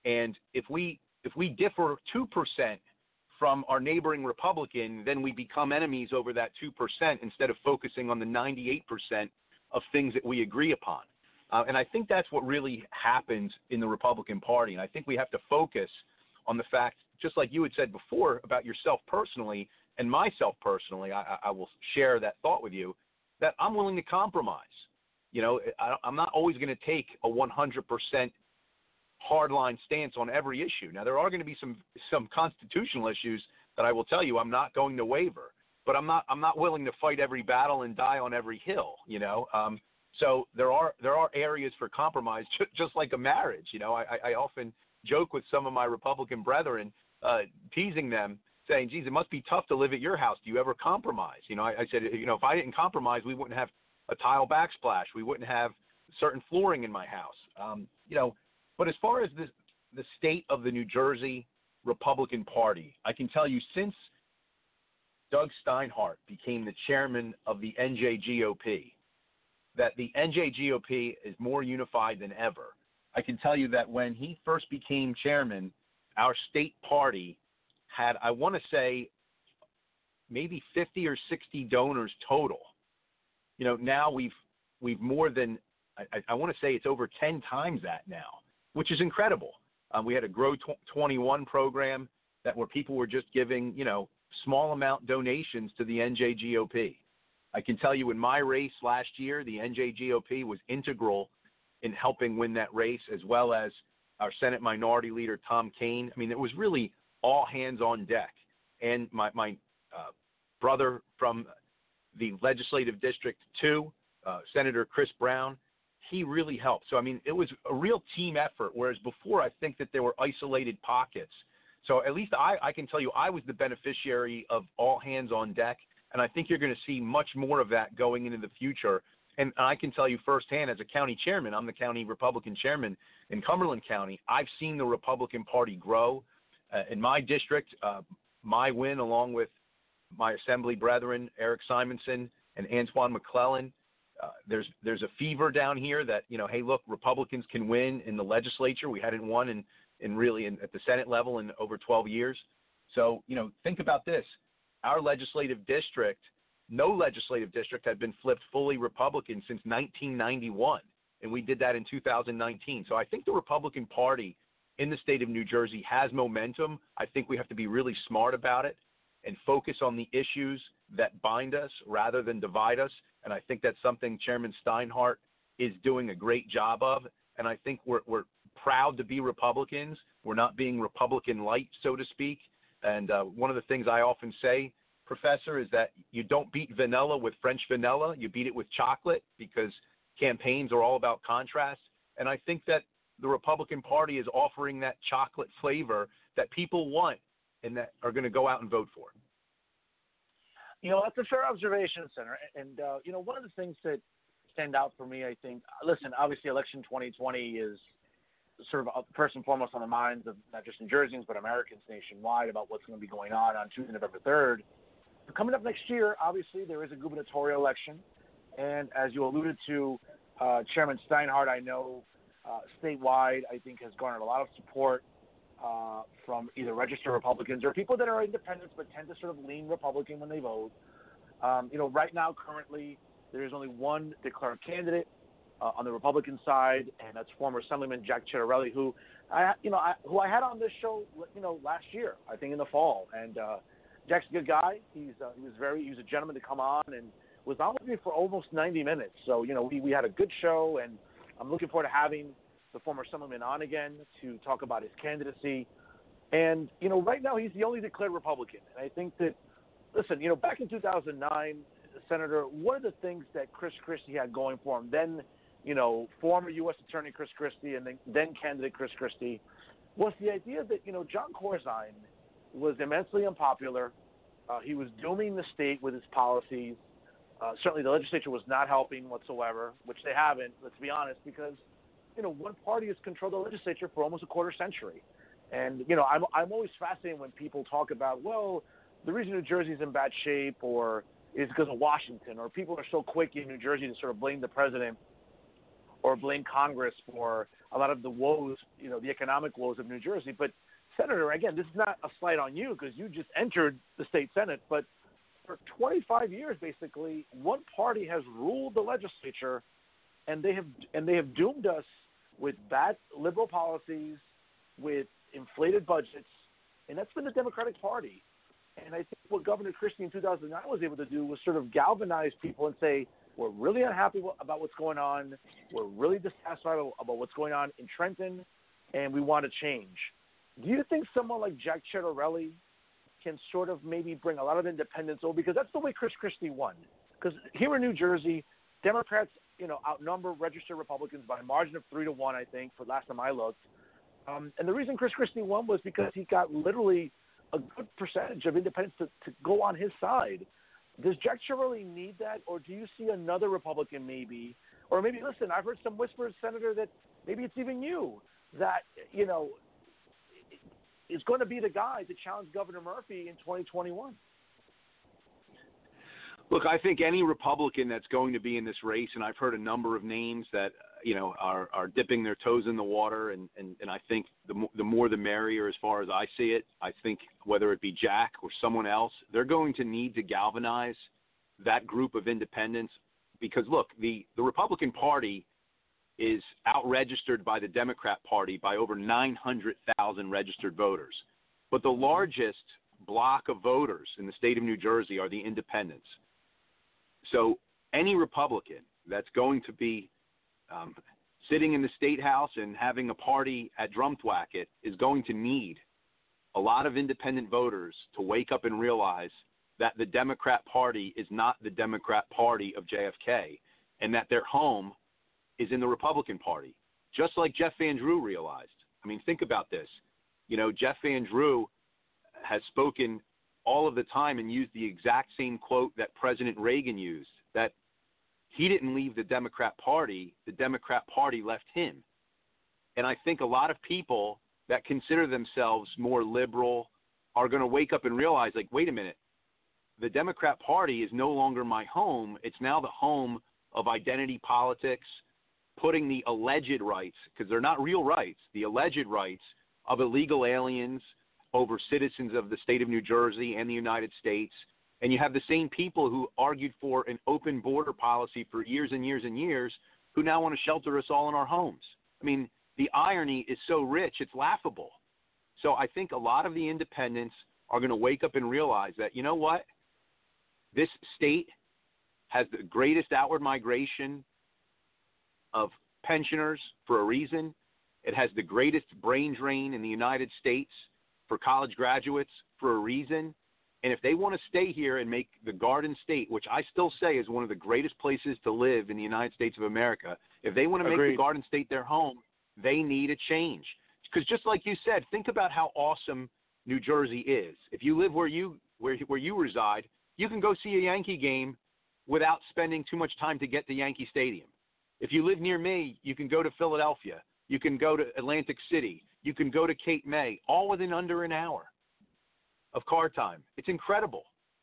And if we differ 2% from our neighboring Republican, then we become enemies over that 2% instead of focusing on the 98% of things that we agree upon. And I think that's what really happens in the Republican Party. And I think we have to focus on the fact, just like you had said before about yourself personally and myself personally, I will share that thought with you, that I'm willing to compromise. You know, I'm not always going to take a 100% hardline stance on every issue. Now, there are going to be some constitutional issues that I will tell you I'm not going to waver, but I'm not willing to fight every battle and die on every hill. You know, so there are areas for compromise, just like a marriage. You know, I often joke with some of my Republican brethren, teasing them, saying, "Geez, it must be tough to live at your house. Do you ever compromise?" You know, I said, you know, if I didn't compromise, we wouldn't have a tile backsplash. We wouldn't have certain flooring in my house. You know, but as far as the state of the New Jersey Republican Party, I can tell you since Doug Steinhardt became the chairman of the NJGOP, that the NJGOP is more unified than ever. I can tell you that when he first became chairman, our state party had, I want to say, maybe 50 or 60 donors total. You know, now we've more than, I want to say it's over 10 times that now, which is incredible. We had a Grow 21 program where people were just giving, you know, small amount donations to the NJGOP. I can tell you in my race last year, the NJGOP was integral in helping win that race, as well as our Senate Minority Leader, Tom Kean. I mean, it was really all hands on deck. And my brother from the Legislative District 2, Senator Chris Brown, he really helped. So, I mean, it was a real team effort, whereas before I think that there were isolated pockets. So at least I can tell you I was the beneficiary of all hands on deck, and I think you're going to see much more of that going into the future. And I can tell you firsthand, as a county chairman, I'm the county Republican chairman in Cumberland County, I've seen the Republican Party grow. In my district, my win, along with my assembly brethren, Eric Simonson and Antoine McClellan, there's a fever down here that, you know, hey, look, Republicans can win in the legislature. We hadn't won at the Senate level in over 12 years. So, you know, think about this. Our legislative district, no legislative district had been flipped fully Republican since 1991, and we did that in 2019. So I think the Republican Party in the state of New Jersey has momentum. I think we have to be really smart about it and focus on the issues that bind us rather than divide us. And I think that's something Chairman Steinhardt is doing a great job of. And I think we're proud to be Republicans. We're not being Republican light, so to speak. And one of the things I often say, Professor, is that you don't beat vanilla with French vanilla. You beat it with chocolate, because campaigns are all about contrast. And I think that the Republican Party is offering that chocolate flavor that people want and that are going to go out and vote for. You know, that's a fair observation, Senator. And, you know, one of the things that stand out for me, I think, listen, obviously election 2020 is sort of first and foremost on the minds of not just New Jerseyans, but Americans nationwide about what's going to be going on Tuesday, November 3rd. But coming up next year, obviously, there is a gubernatorial election. And as you alluded to, Chairman Steinhardt, I know statewide, I think, has garnered a lot of support from either registered Republicans or people that are independents but tend to sort of lean Republican when they vote. You know, right now, currently, there is only one declared candidate on the Republican side, and that's former Assemblyman Jack Ciattarelli, who I had on this show, you know, last year, I think in the fall. And Jack's a good guy. He was a gentleman to come on and was on with me for almost 90 minutes. So, you know, we had a good show, and I'm looking forward to having the former Assemblyman on again to talk about his candidacy. And, you know, right now he's the only declared Republican. And I think that, listen, you know, back in 2009, Senator, one of the things that Chris Christie had going for him, then, you know, former U.S. Attorney Chris Christie and then candidate Chris Christie, was the idea that, you know, Jon Corzine was immensely unpopular. He was dooming the state with his policies. Certainly the legislature was not helping whatsoever, which they haven't, let's be honest, because, you know, one party has controlled the legislature for almost a quarter century. And, you know, I'm always fascinated when people talk about, well, the reason New Jersey's in bad shape or is because of Washington, or people are so quick in New Jersey to sort of blame the president or blame Congress for a lot of the woes, the economic woes of New Jersey. But, Senator, again, this is not a slight on you because you just entered the state Senate, but for 25 years, basically, one party has ruled the legislature, and they have doomed us with bad liberal policies, with inflated budgets, and that's been the Democratic Party. And I think what Governor Christie in 2009 was able to do was sort of galvanize people and say, we're really unhappy about what's going on. We're really dissatisfied about what's going on in Trenton, and we want to change. Do you think someone like Jack Ciattarelli can sort of maybe bring a lot of independence over? Because that's the way Chris Christie won. Because here in New Jersey, Democrats, outnumber registered Republicans by a margin of 3-1, I think, for last time I looked. And the reason Chris Christie won was because he got literally a good percentage of independents to go on his side. Does Jack Ciattarelli need that, or do you see another Republican maybe? Or maybe, listen, I've heard some whispers, Senator, that maybe it's even you that, is going to be the guy to challenge Governor Murphy in 2021. Look, I think any Republican that's going to be in this race, and I've heard a number of names that are dipping their toes in the water, and I think the more the merrier as far as I see it. I think whether it be Jack or someone else, they're going to need to galvanize that group of independents because, look, the Republican Party is out-registered by the Democrat Party by over 900,000 registered voters. But the largest block of voters in the state of New Jersey are the independents. So any Republican that's going to be sitting in the State House and having a party at Drumthwacket is going to need a lot of independent voters to wake up and realize that the Democrat Party is not the Democrat Party of JFK and that their home is in the Republican Party, just like Jeff Van Drew realized. I mean, think about this. Jeff Van Drew has spoken all of the time and used the exact same quote that President Reagan used, that he didn't leave the Democrat Party left him. And I think a lot of people that consider themselves more liberal are going to wake up and realize, like, wait a minute, the Democrat Party is no longer my home. It's now the home of identity politics, putting the alleged rights, because they're not real rights, the alleged rights of illegal aliens over citizens of the state of New Jersey and the United States. And you have the same people who argued for an open border policy for years and years and years who now want to shelter us all in our homes. I mean, the irony is so rich, it's laughable. So I think a lot of the independents are going to wake up and realize that, you know what? This state has the greatest outward migration of pensioners for a reason. It has the greatest brain drain in the United States for college graduates for a reason. And if they want to stay here and make the Garden State, which I still say is one of the greatest places to live in the United States of America, if they want to make the Garden State their home, they need a change. Because just like you said, think about how awesome New Jersey is. If you live where you reside, you can go see a Yankee game without spending too much time to get to Yankee Stadium. If you live near me, you can go to Philadelphia. You can go to Atlantic City. You can go to Cape May, all within under an hour of car time. It's incredible.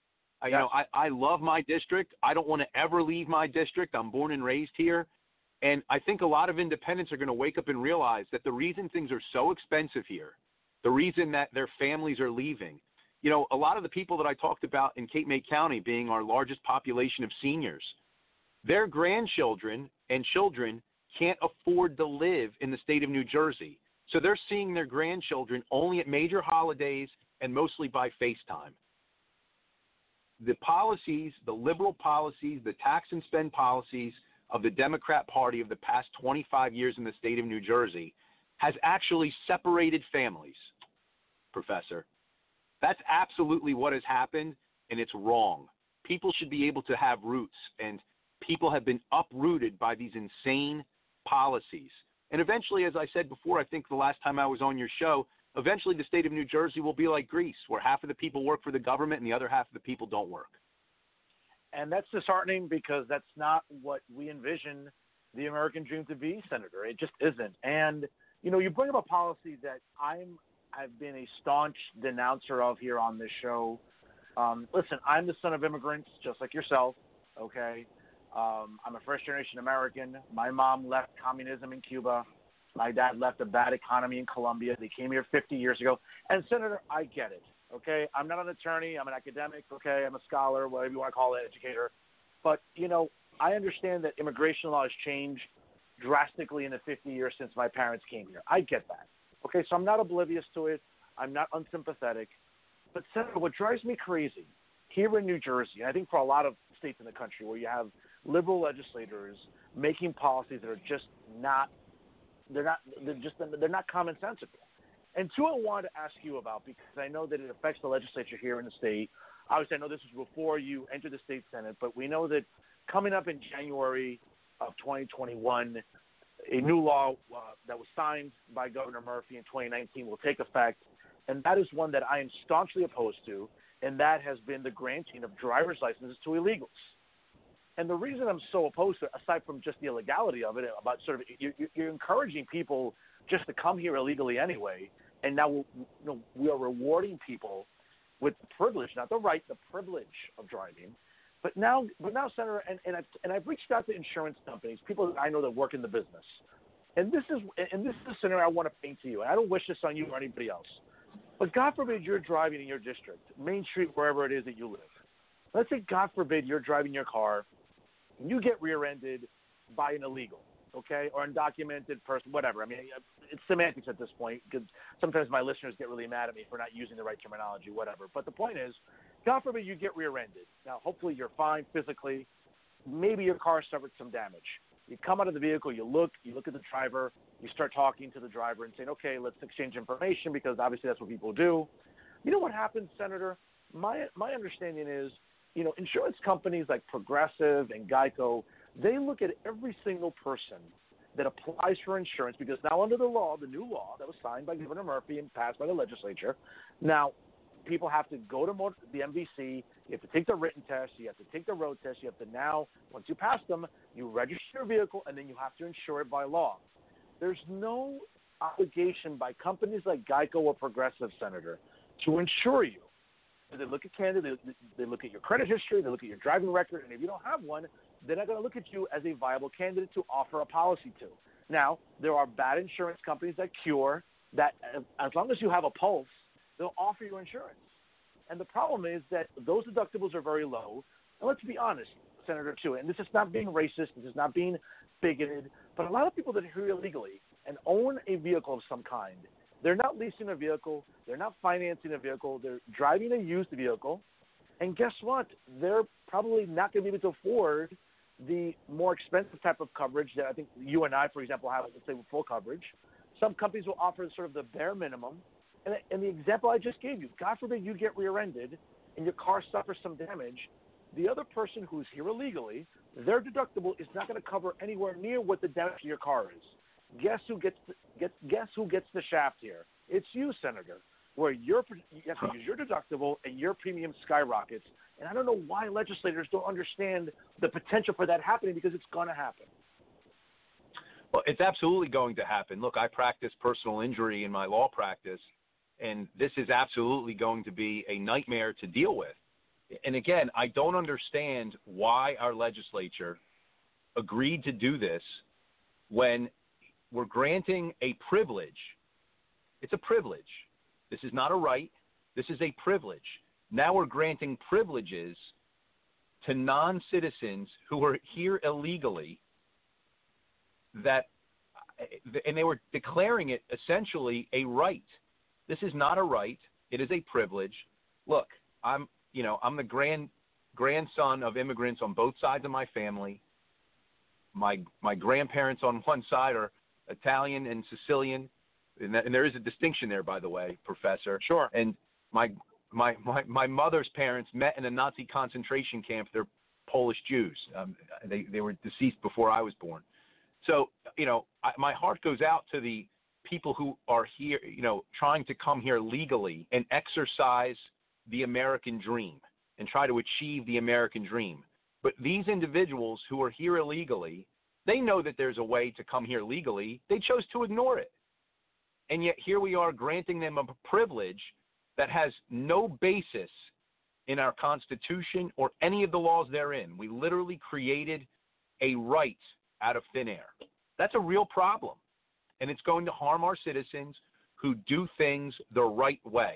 I love my district. I don't want to ever leave my district. I'm born and raised here. And I think a lot of independents are going to wake up and realize that the reason things are so expensive here, the reason that their families are leaving, a lot of the people that I talked about in Cape May County being our largest population of seniors, their grandchildren and children can't afford to live in the state of New Jersey. So they're seeing their grandchildren only at major holidays and mostly by FaceTime. The policies, the liberal policies, the tax and spend policies of the Democrat Party of the past 25 years in the state of New Jersey has actually separated families, Professor. That's absolutely what has happened, and it's wrong. People should be able to have roots, and people have been uprooted by these insane policies. And eventually, as I said before, I think the last time I was on your show, eventually the state of New Jersey will be like Greece, where half of the people work for the government and the other half of the people don't work. And that's disheartening because that's not what we envision the American dream to be, Senator. It just isn't. And, you bring up a policy that I've been a staunch denouncer of here on this show. Listen, I'm the son of immigrants, just like yourself, okay? I'm a first-generation American. My mom left communism in Cuba. My dad left a bad economy in Colombia. They came here 50 years ago. And, Senator, I get it, okay? I'm not an attorney. I'm an academic, okay? I'm a scholar, whatever you want to call it, educator. But, I understand that immigration law has changed drastically in the 50 years since my parents came here. I get that, okay? So I'm not oblivious to it. I'm not unsympathetic. But, Senator, what drives me crazy here in New Jersey, and I think for a lot of states in the country where you have liberal legislators making policies that are just not – they're not commonsensical. And two, I wanted to ask you about, because I know that it affects the legislature here in the state. Obviously, I know this was before you entered the state Senate, but we know that coming up in January of 2021, a new law that was signed by Governor Murphy in 2019 will take effect, and that is one that I am staunchly opposed to, and that has been the granting of driver's licenses to illegals. And the reason I'm so opposed to it, aside from just the illegality of it, about sort of you're encouraging people just to come here illegally anyway, and now we are rewarding people with the privilege, not the right, the privilege of driving. But now, Senator, and I've reached out to insurance companies, people that I know that work in the business, and this is the scenario I want to paint to you. And I don't wish this on you or anybody else, but God forbid you're driving in your district, Main Street, wherever it is that you live. Let's say, God forbid, you're driving your car. You get rear-ended by an illegal, okay, or undocumented person, whatever. I mean, it's semantics at this point, because sometimes my listeners get really mad at me for not using the right terminology, whatever. But the point is, God forbid you get rear-ended. Now, hopefully you're fine physically. Maybe your car suffered some damage. You come out of the vehicle, you look at the driver, you start talking to the driver and saying, okay, let's exchange information, because obviously that's what people do. You know what happens, Senator? My understanding is, insurance companies like Progressive and Geico, they look at every single person that applies for insurance, because now under the law, the new law that was signed by Governor Murphy and passed by the legislature, now people have to go to the MVC, you have to take the written test, you have to take the road test, you have to now, once you pass them, you register your vehicle, and then you have to insure it by law. There's no obligation by companies like Geico or Progressive, Senator, to insure you. They look at candidates, they look at your credit history, they look at your driving record, and if you don't have one, they're not going to look at you as a viable candidate to offer a policy to. Now, there are bad insurance companies that cure that as long as you have a pulse, they'll offer you insurance. And the problem is that those deductibles are very low. And let's be honest, Senator, too, and this is not being racist, this is not being bigoted, but a lot of people that are here illegally and own a vehicle of some kind, they're not leasing a vehicle, they're not financing a vehicle, they're driving a used vehicle, and guess what? They're probably not going to be able to afford the more expensive type of coverage that I think you and I, for example, have, let's say, with full coverage. Some companies will offer sort of the bare minimum, and the example I just gave you, God forbid you get rear-ended and your car suffers some damage, the other person who's here illegally, their deductible is not going to cover anywhere near what the damage to your car is. Guess who gets the shaft here? It's you, Senator, where you have to use your deductible and your premium skyrockets. And I don't know why legislators don't understand the potential for that happening, because it's going to happen. Well, it's absolutely going to happen. Look, I practice personal injury in my law practice, and this is absolutely going to be a nightmare to deal with. And again, I don't understand why our legislature agreed to do this when we're granting a privilege. It's a privilege. This is not a right. This is a privilege. Now we're granting privileges to non-citizens who are here illegally, and they were declaring it essentially a right. This is not a right. It is a privilege. Look, I'm the grandson of immigrants on both sides of my family. My grandparents on one side are Italian and Sicilian, and there is a distinction there, by the way, Professor. Sure. And my mother's parents met in a Nazi concentration camp. They're Polish Jews. They were deceased before I was born. So, my heart goes out to the people who are here, trying to come here legally and exercise the American dream and try to achieve the American dream. But these individuals who are here illegally, they know that there's a way to come here legally. They chose to ignore it. And yet here we are granting them a privilege that has no basis in our Constitution or any of the laws therein. We literally created a right out of thin air. That's a real problem, and it's going to harm our citizens who do things the right way.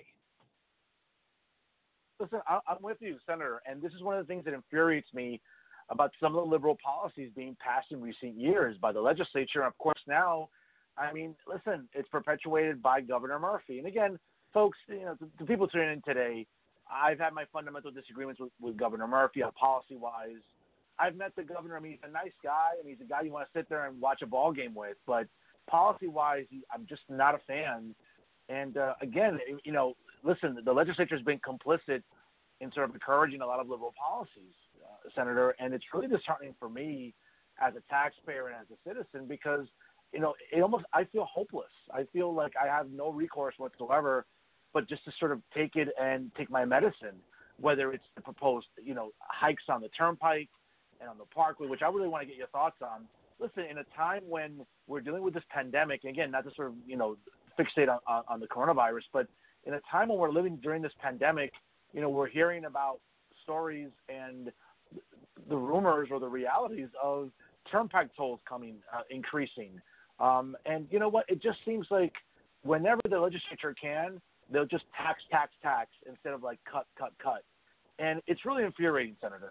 Listen, I'm with you, Senator, and this is one of the things that infuriates me about some of the liberal policies being passed in recent years by the legislature. And of course, now, I mean, listen, it's perpetuated by Governor Murphy. And again, folks, the people tuning in today, I've had my fundamental disagreements with Governor Murphy policy-wise. I've met the governor. I mean, he's a nice guy. I mean, he's a guy you want to sit there and watch a ball game with. But policy-wise, I'm just not a fan. And, again, listen, the legislature has been complicit in sort of encouraging a lot of liberal policies, Senator. And it's really disheartening for me as a taxpayer and as a citizen because, I feel hopeless. I feel like I have no recourse whatsoever but just to sort of take it and take my medicine, whether it's the proposed, hikes on the Turnpike and on the Parkway, which I really want to get your thoughts on. Listen, in a time when we're dealing with this pandemic, and again, not to sort of, fixate on the coronavirus, but in a time when we're living during this pandemic, we're hearing about stories and the rumors or the realities of Turnpike tolls increasing. And you know what? It just seems like whenever the legislature can, they'll just tax instead of like cut. And it's really infuriating, Senator.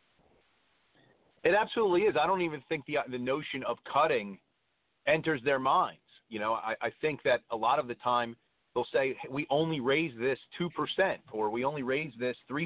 It absolutely is. I don't even think the notion of cutting enters their minds. I think that a lot of the time they'll say, hey, we only raise this 2% or we only raise this 3%.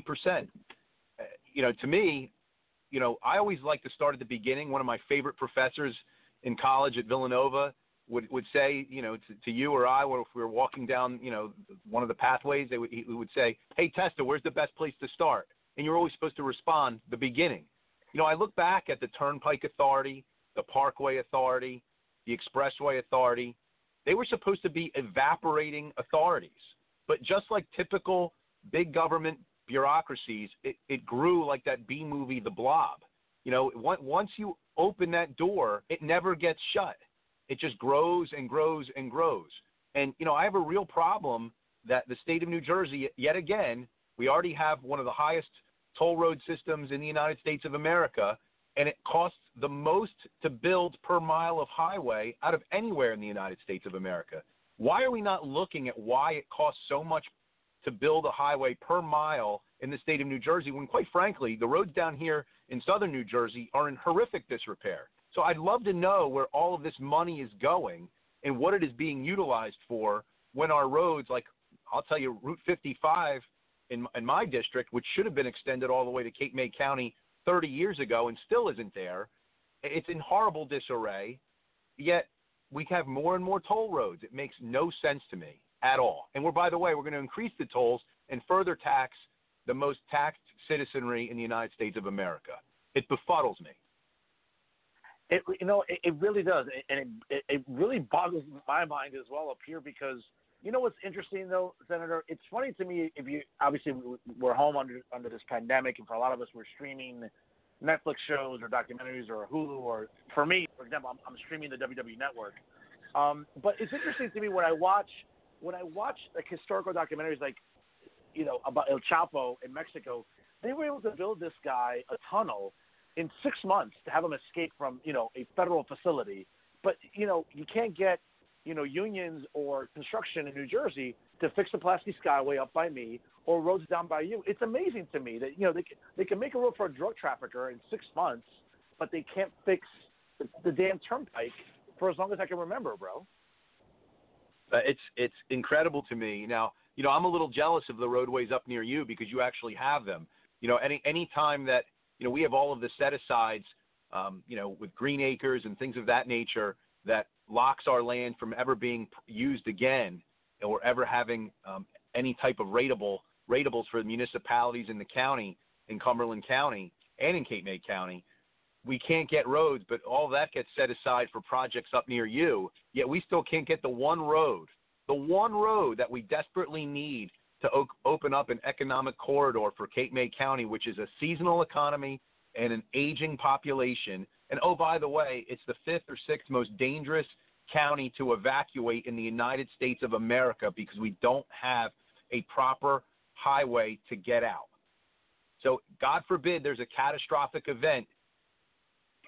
To me, I always like to start at the beginning. One of my favorite professors in college at Villanova would say, to you or I, or if we were walking down, one of the pathways, he would say, hey, Testa, where's the best place to start? And you're always supposed to respond the beginning. I look back at the Turnpike Authority, the Parkway Authority, the Expressway Authority. They were supposed to be evaporating authorities. But just like typical big government bureaucracies, it grew like that B movie, The Blob. Once you open that door, it never gets shut. It just grows and grows and grows. And, I have a real problem that the state of New Jersey, yet again, we already have one of the highest toll road systems in the United States of America, and it costs the most to build per mile of highway out of anywhere in the United States of America. Why are we not looking at why it costs so much to build a highway per mile in the state of New Jersey when, quite frankly, the roads down here in southern New Jersey are in horrific disrepair? So I'd love to know where all of this money is going and what it is being utilized for when our roads, like I'll tell you, Route 55 in my district, which should have been extended all the way to Cape May County 30 years ago and still isn't there, it's in horrible disarray, yet we have more and more toll roads. It makes no sense to me at all. And by the way, we're going to increase the tolls and further tax the most taxed citizenry in the United States of America. It befuddles me. It really does, and it really boggles my mind as well up here because what's interesting though, Senator. It's funny to me if you obviously we're home under this pandemic, and for a lot of us we're streaming Netflix shows or documentaries or Hulu, or for me, for example, I'm streaming the WWE Network. But it's interesting to me when I watch like historical documentaries like about El Chapo in Mexico. They were able to build this guy a tunnel in 6 months to have him escape from, a federal facility. But, you can't get, unions or construction in New Jersey to fix the Pulaski Skyway up by me or roads down by you. It's amazing to me that, they can make a road for a drug trafficker in 6 months, but they can't fix the damn Turnpike for as long as I can remember, bro. It's incredible to me. Now, I'm a little jealous of the roadways up near you because you actually have them. Any time that, we have all of the set-asides, with green acres and things of that nature that locks our land from ever being used again or ever having any type of ratables for the municipalities in the county, in Cumberland County and in Cape May County. We can't get roads, but all that gets set aside for projects up near you, yet we still can't get the one road that we desperately need to open up an economic corridor for Cape May County, which is a seasonal economy and an aging population. And, oh, by the way, it's the 5th or 6th most dangerous county to evacuate in the United States of America because we don't have a proper highway to get out. So, God forbid, there's a catastrophic event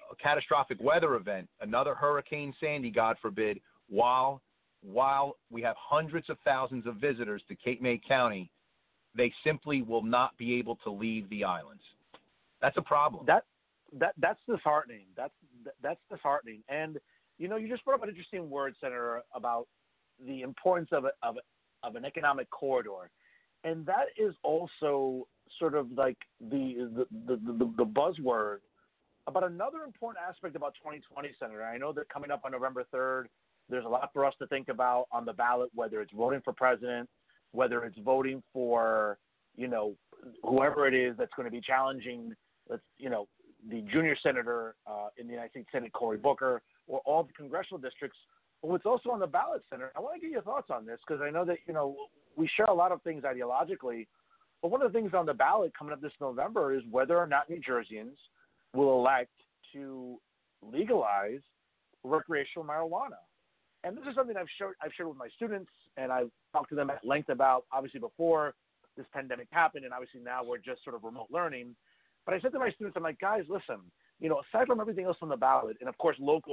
catastrophic weather event, another Hurricane Sandy, God forbid, while we have hundreds of thousands of visitors to Cape May County, they simply will not be able to leave the islands. That's a problem. That's disheartening. That's disheartening. And you just brought up an interesting word, Senator, about the importance of an economic corridor, and that is also sort of like the buzzword about another important aspect about 2020, Senator. I know that coming up on November 3rd, there's a lot for us to think about on the ballot, whether it's voting for president, whether it's voting for, whoever it is that's going to be challenging, the junior senator in the United States Senate, Cory Booker, or all the congressional districts. But what's also on the ballot, Senator, I want to get your thoughts on this because I know that, we share a lot of things ideologically, but one of the things on the ballot coming up this November is whether or not New Jerseyans will elect to legalize recreational marijuana. And this is something I've shared with my students, and I've talked to them at length about, obviously, before this pandemic happened, and obviously now we're just sort of remote learning. But I said to my students, I'm like, guys, listen, aside from everything else on the ballot, and of course local.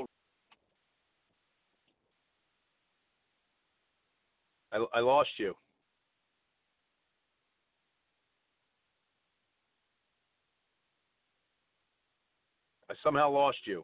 I lost you. I somehow lost you.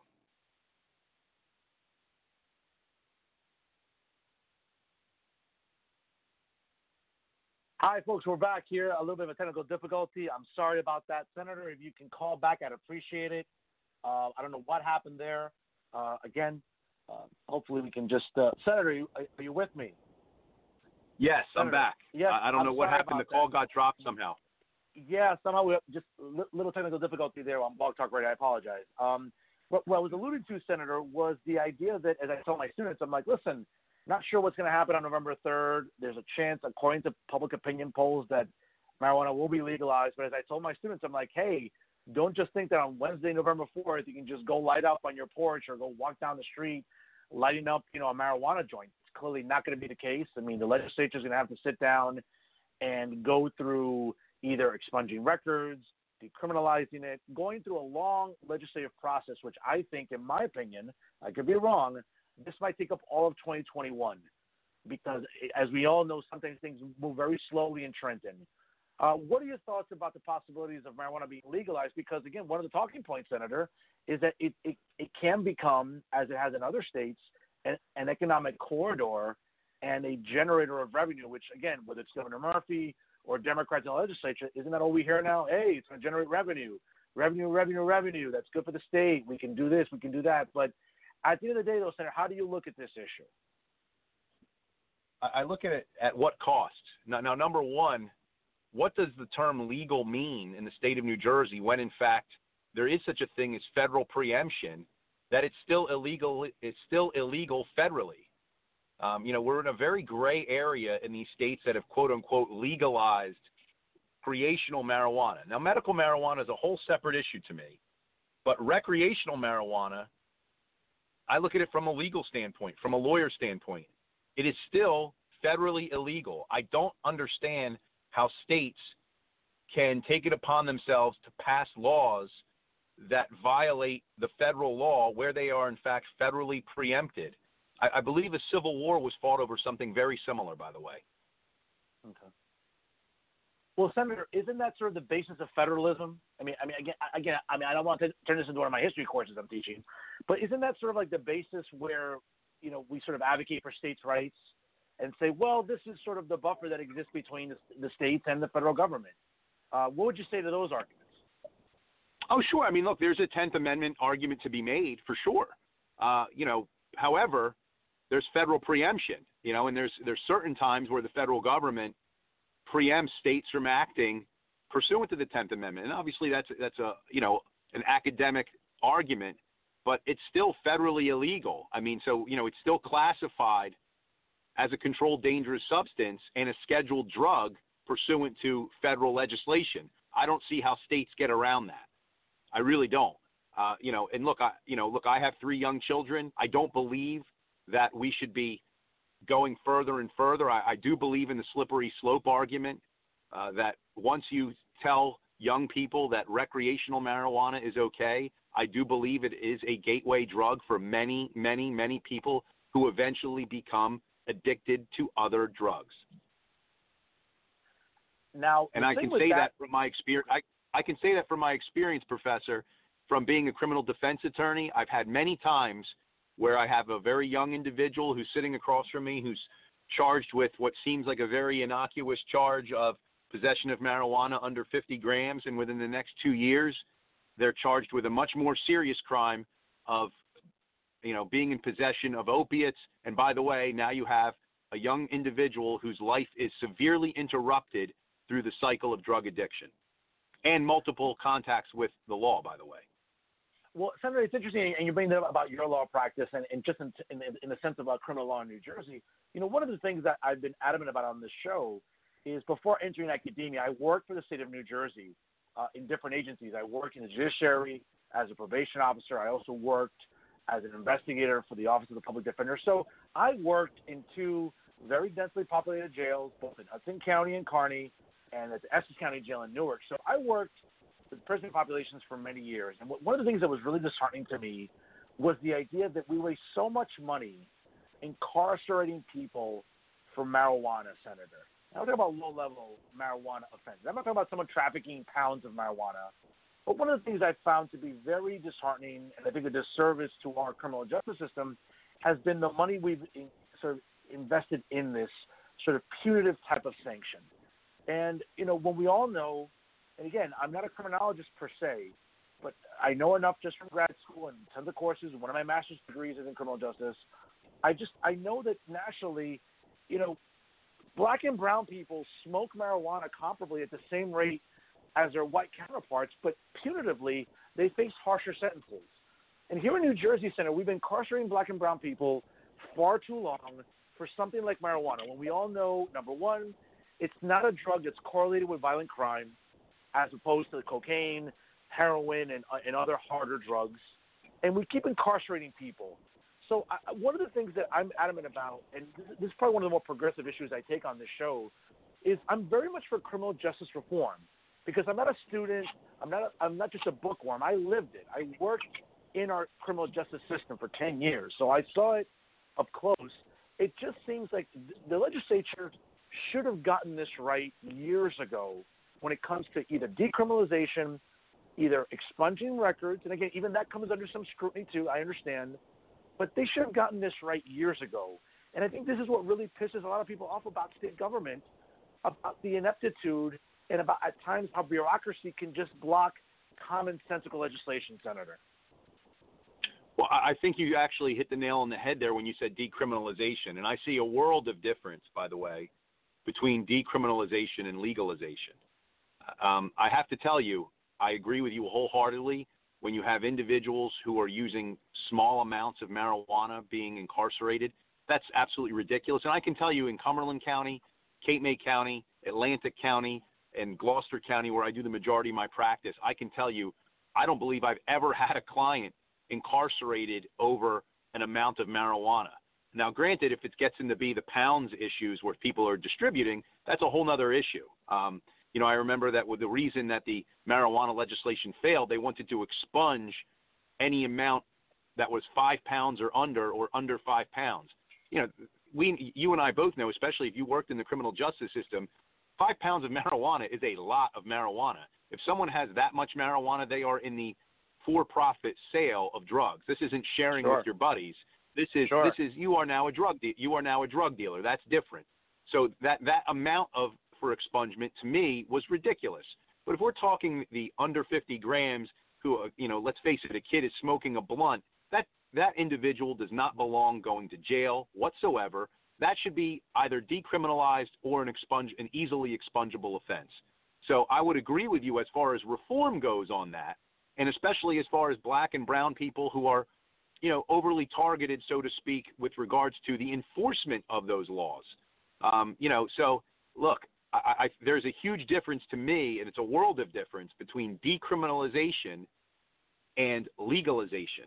Hi, folks. We're back here. A little bit of a technical difficulty. I'm sorry about that, Senator. If you can call back, I'd appreciate it. I don't know what happened there. Again, hopefully we can just Senator, are you with me? Yes, Senator, I'm back. Yes, I don't know what happened. The call got dropped somehow. Yeah, somehow we just a little technical difficulty there on Blog Talk Radio. I apologize. What I was alluding to, Senator, was the idea that, as I told my students, I'm like, listen, not sure what's going to happen on November 3rd. There's a chance, according to public opinion polls, that marijuana will be legalized. But as I told my students, I'm like, hey, don't just think that on Wednesday, November 4th, you can just go light up on your porch or go walk down the street lighting up, a marijuana joint. It's clearly not going to be the case. I mean, the legislature is going to have to sit down and go through either expunging records, decriminalizing it, going through a long legislative process, which I think, in my opinion, I could be wrong, this might take up all of 2021 because, as we all know, sometimes things move very slowly in Trenton. What are your thoughts about the possibilities of marijuana being legalized? Because, again, one of the talking points, Senator, is that it can become, as it has in other states, an economic corridor and a generator of revenue, which, again, whether it's Governor Murphy or Democrats in the legislature, isn't that all we hear now? Hey, it's going to generate revenue. That's good for the state. We can do this. We can do that. But at the end of the day, though, Senator, how do you look at this issue? I look at it at what cost. Now, number one, what does the term legal mean in the state of New Jersey when, in fact, there is such a thing as federal preemption, that it's still illegal? It's still illegal federally. We're in a very gray area in these states that have, quote unquote, legalized recreational marijuana. Now, medical marijuana is a whole separate issue to me, but recreational marijuana, I look at it from a legal standpoint, from a lawyer standpoint. It is still federally illegal. I don't understand how states can take it upon themselves to pass laws that violate the federal law where they are, in fact, federally preempted. I believe a civil war was fought over something very similar, by the way. Okay. Well, Senator, isn't that sort of the basis of federalism? I mean, again, I don't want to turn this into one of my history courses I'm teaching, but isn't that sort of like the basis where, we sort of advocate for states' rights and say, well, this is sort of the buffer that exists between the states and the federal government? What would you say to those arguments? Oh, sure. I mean, look, there's a 10th Amendment argument to be made for sure. However, there's federal preemption, and there's certain times where the federal government preempts states from acting pursuant to the 10th Amendment. And obviously that's an academic argument, but it's still federally illegal. I mean, so, it's still classified as a controlled dangerous substance and a scheduled drug pursuant to federal legislation. I don't see how states get around that. I really don't. And look, I have 3 young children. I don't believe that we should be going further and further. I do believe in the slippery slope argument, that once you tell young people that recreational marijuana is okay. I do believe it is a gateway drug for many, many, many people who eventually become addicted to other drugs. Now, and I can say that from my experience. I can say that from my experience, Professor, from being a criminal defense attorney. I've had many times where I have a very young individual who's sitting across from me who's charged with what seems like a very innocuous charge of possession of marijuana under 50 grams, and within the next 2 years, they're charged with a much more serious crime of, being in possession of opiates. And by the way, now you have a young individual whose life is severely interrupted through the cycle of drug addiction and multiple contacts with the law, by the way. Well, Senator, it's interesting, and you bring that up about your law practice and just in the sense of criminal law in New Jersey. One of the things that I've been adamant about on this show is before entering academia, I worked for the state of New Jersey in different agencies. I worked in the judiciary as a probation officer. I also worked as an investigator for the Office of the Public Defender. So I worked in two very densely populated jails, both in Hudson County and Kearney, and at the Essex County Jail in Newark. So I worked with prison populations for many years. And one of the things that was really disheartening to me was the idea that we waste so much money incarcerating people for marijuana, Senator. I'm talking about low-level marijuana offenses. I'm not talking about someone trafficking pounds of marijuana. But one of the things I found to be very disheartening, and I think a disservice to our criminal justice system, has been the money we've sort of invested in this sort of punitive type of sanction. And, when we all know, and again, I'm not a criminologist per se, but I know enough just from grad school and tons of courses. One of my master's degrees is in criminal justice. I know that nationally, black and brown people smoke marijuana comparably at the same rate as their white counterparts, but punitively, they face harsher sentences. And here in New Jersey, Senator, we've been incarcerating black and brown people far too long for something like marijuana, when we all know, number one, it's not a drug that's correlated with violent crime, as opposed to cocaine, heroin, and other harder drugs. And we keep incarcerating people. So one of the things that I'm adamant about, and this is probably one of the more progressive issues I take on this show, is I'm very much for criminal justice reform, because I'm not a student. I'm not just a bookworm. I lived it. I worked in our criminal justice system for 10 years, so I saw it up close. It just seems like the legislature should have gotten this right years ago when it comes to either decriminalization, either expunging records, and again, even that comes under some scrutiny too, I understand, but they should have gotten this right years ago. And I think this is what really pisses a lot of people off about state government, about the ineptitude and about at times how bureaucracy can just block commonsensical legislation, Senator. Well, I think you actually hit the nail on the head there when you said decriminalization. And I see a world of difference, by the way, between decriminalization and legalization. I have to tell you, I agree with you wholeheartedly. When you have individuals who are using small amounts of marijuana being incarcerated, that's absolutely ridiculous. And I can tell you in Cumberland County, Cape May County, Atlantic County, and Gloucester County, where I do the majority of my practice, I can tell you, I don't believe I've ever had a client incarcerated over an amount of marijuana. Now, granted, if it gets into be the pounds issues where people are distributing, that's a whole other issue. I remember that with the reason that the marijuana legislation failed, they wanted to expunge any amount that was 5 pounds or under 5 pounds. You and I both know, especially if you worked in the criminal justice system, 5 pounds of marijuana is a lot of marijuana. If someone has that much marijuana, they are in the for-profit sale of drugs. This isn't sharing with your buddies. This is you are now a drug dealer. That's different. So that amount for expungement to me was ridiculous. But if we're talking the under 50 grams, who let's face it, a kid is smoking a blunt, that individual does not belong going to jail whatsoever. That should be either decriminalized or an easily expungible offense. So I would agree with you as far as reform goes on that, and especially as far as black and brown people who are, overly targeted, so to speak, with regards to the enforcement of those laws. So look, there's a huge difference to me, and it's a world of difference between decriminalization and legalization.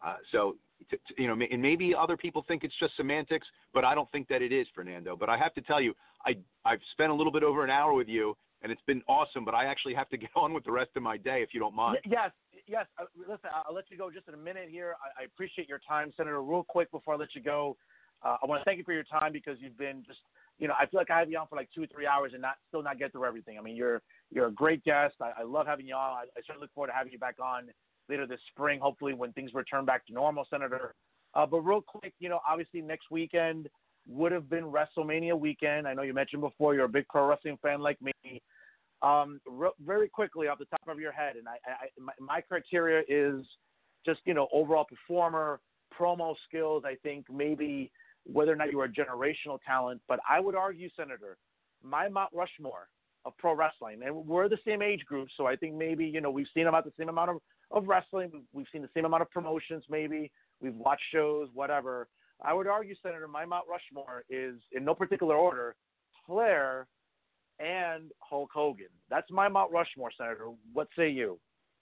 And maybe other people think it's just semantics, but I don't think that it is, Fernando. But I have to tell you, I've spent a little bit over an hour with you, and it's been awesome. But I actually have to get on with the rest of my day, if you don't mind. Yes. Listen, I'll let you go just in a minute here. I appreciate your time, Senator. Real quick before I let you go, I want to thank you for your time because you've been just, I feel like I have you on for like 2 or 3 hours and still not get through everything. I mean, you're a great guest. I love having you on. I certainly look forward to having you back on later this spring, hopefully when things return back to normal, Senator. But real quick, obviously next weekend would have been WrestleMania weekend. I know you mentioned before you're a big pro wrestling fan like me. Very quickly off the top of your head, and my criteria is just, overall performer, promo skills. I think maybe whether or not you are a generational talent, but I would argue, Senator, my Mount Rushmore of pro wrestling, and we're the same age group, so I think maybe, we've seen about the same amount of wrestling. We've seen the same amount of promotions, maybe. We've watched shows, whatever. I would argue, Senator, my Mount Rushmore is, in no particular order, Flair and Hulk Hogan. That's my Mount Rushmore, Senator. What say you?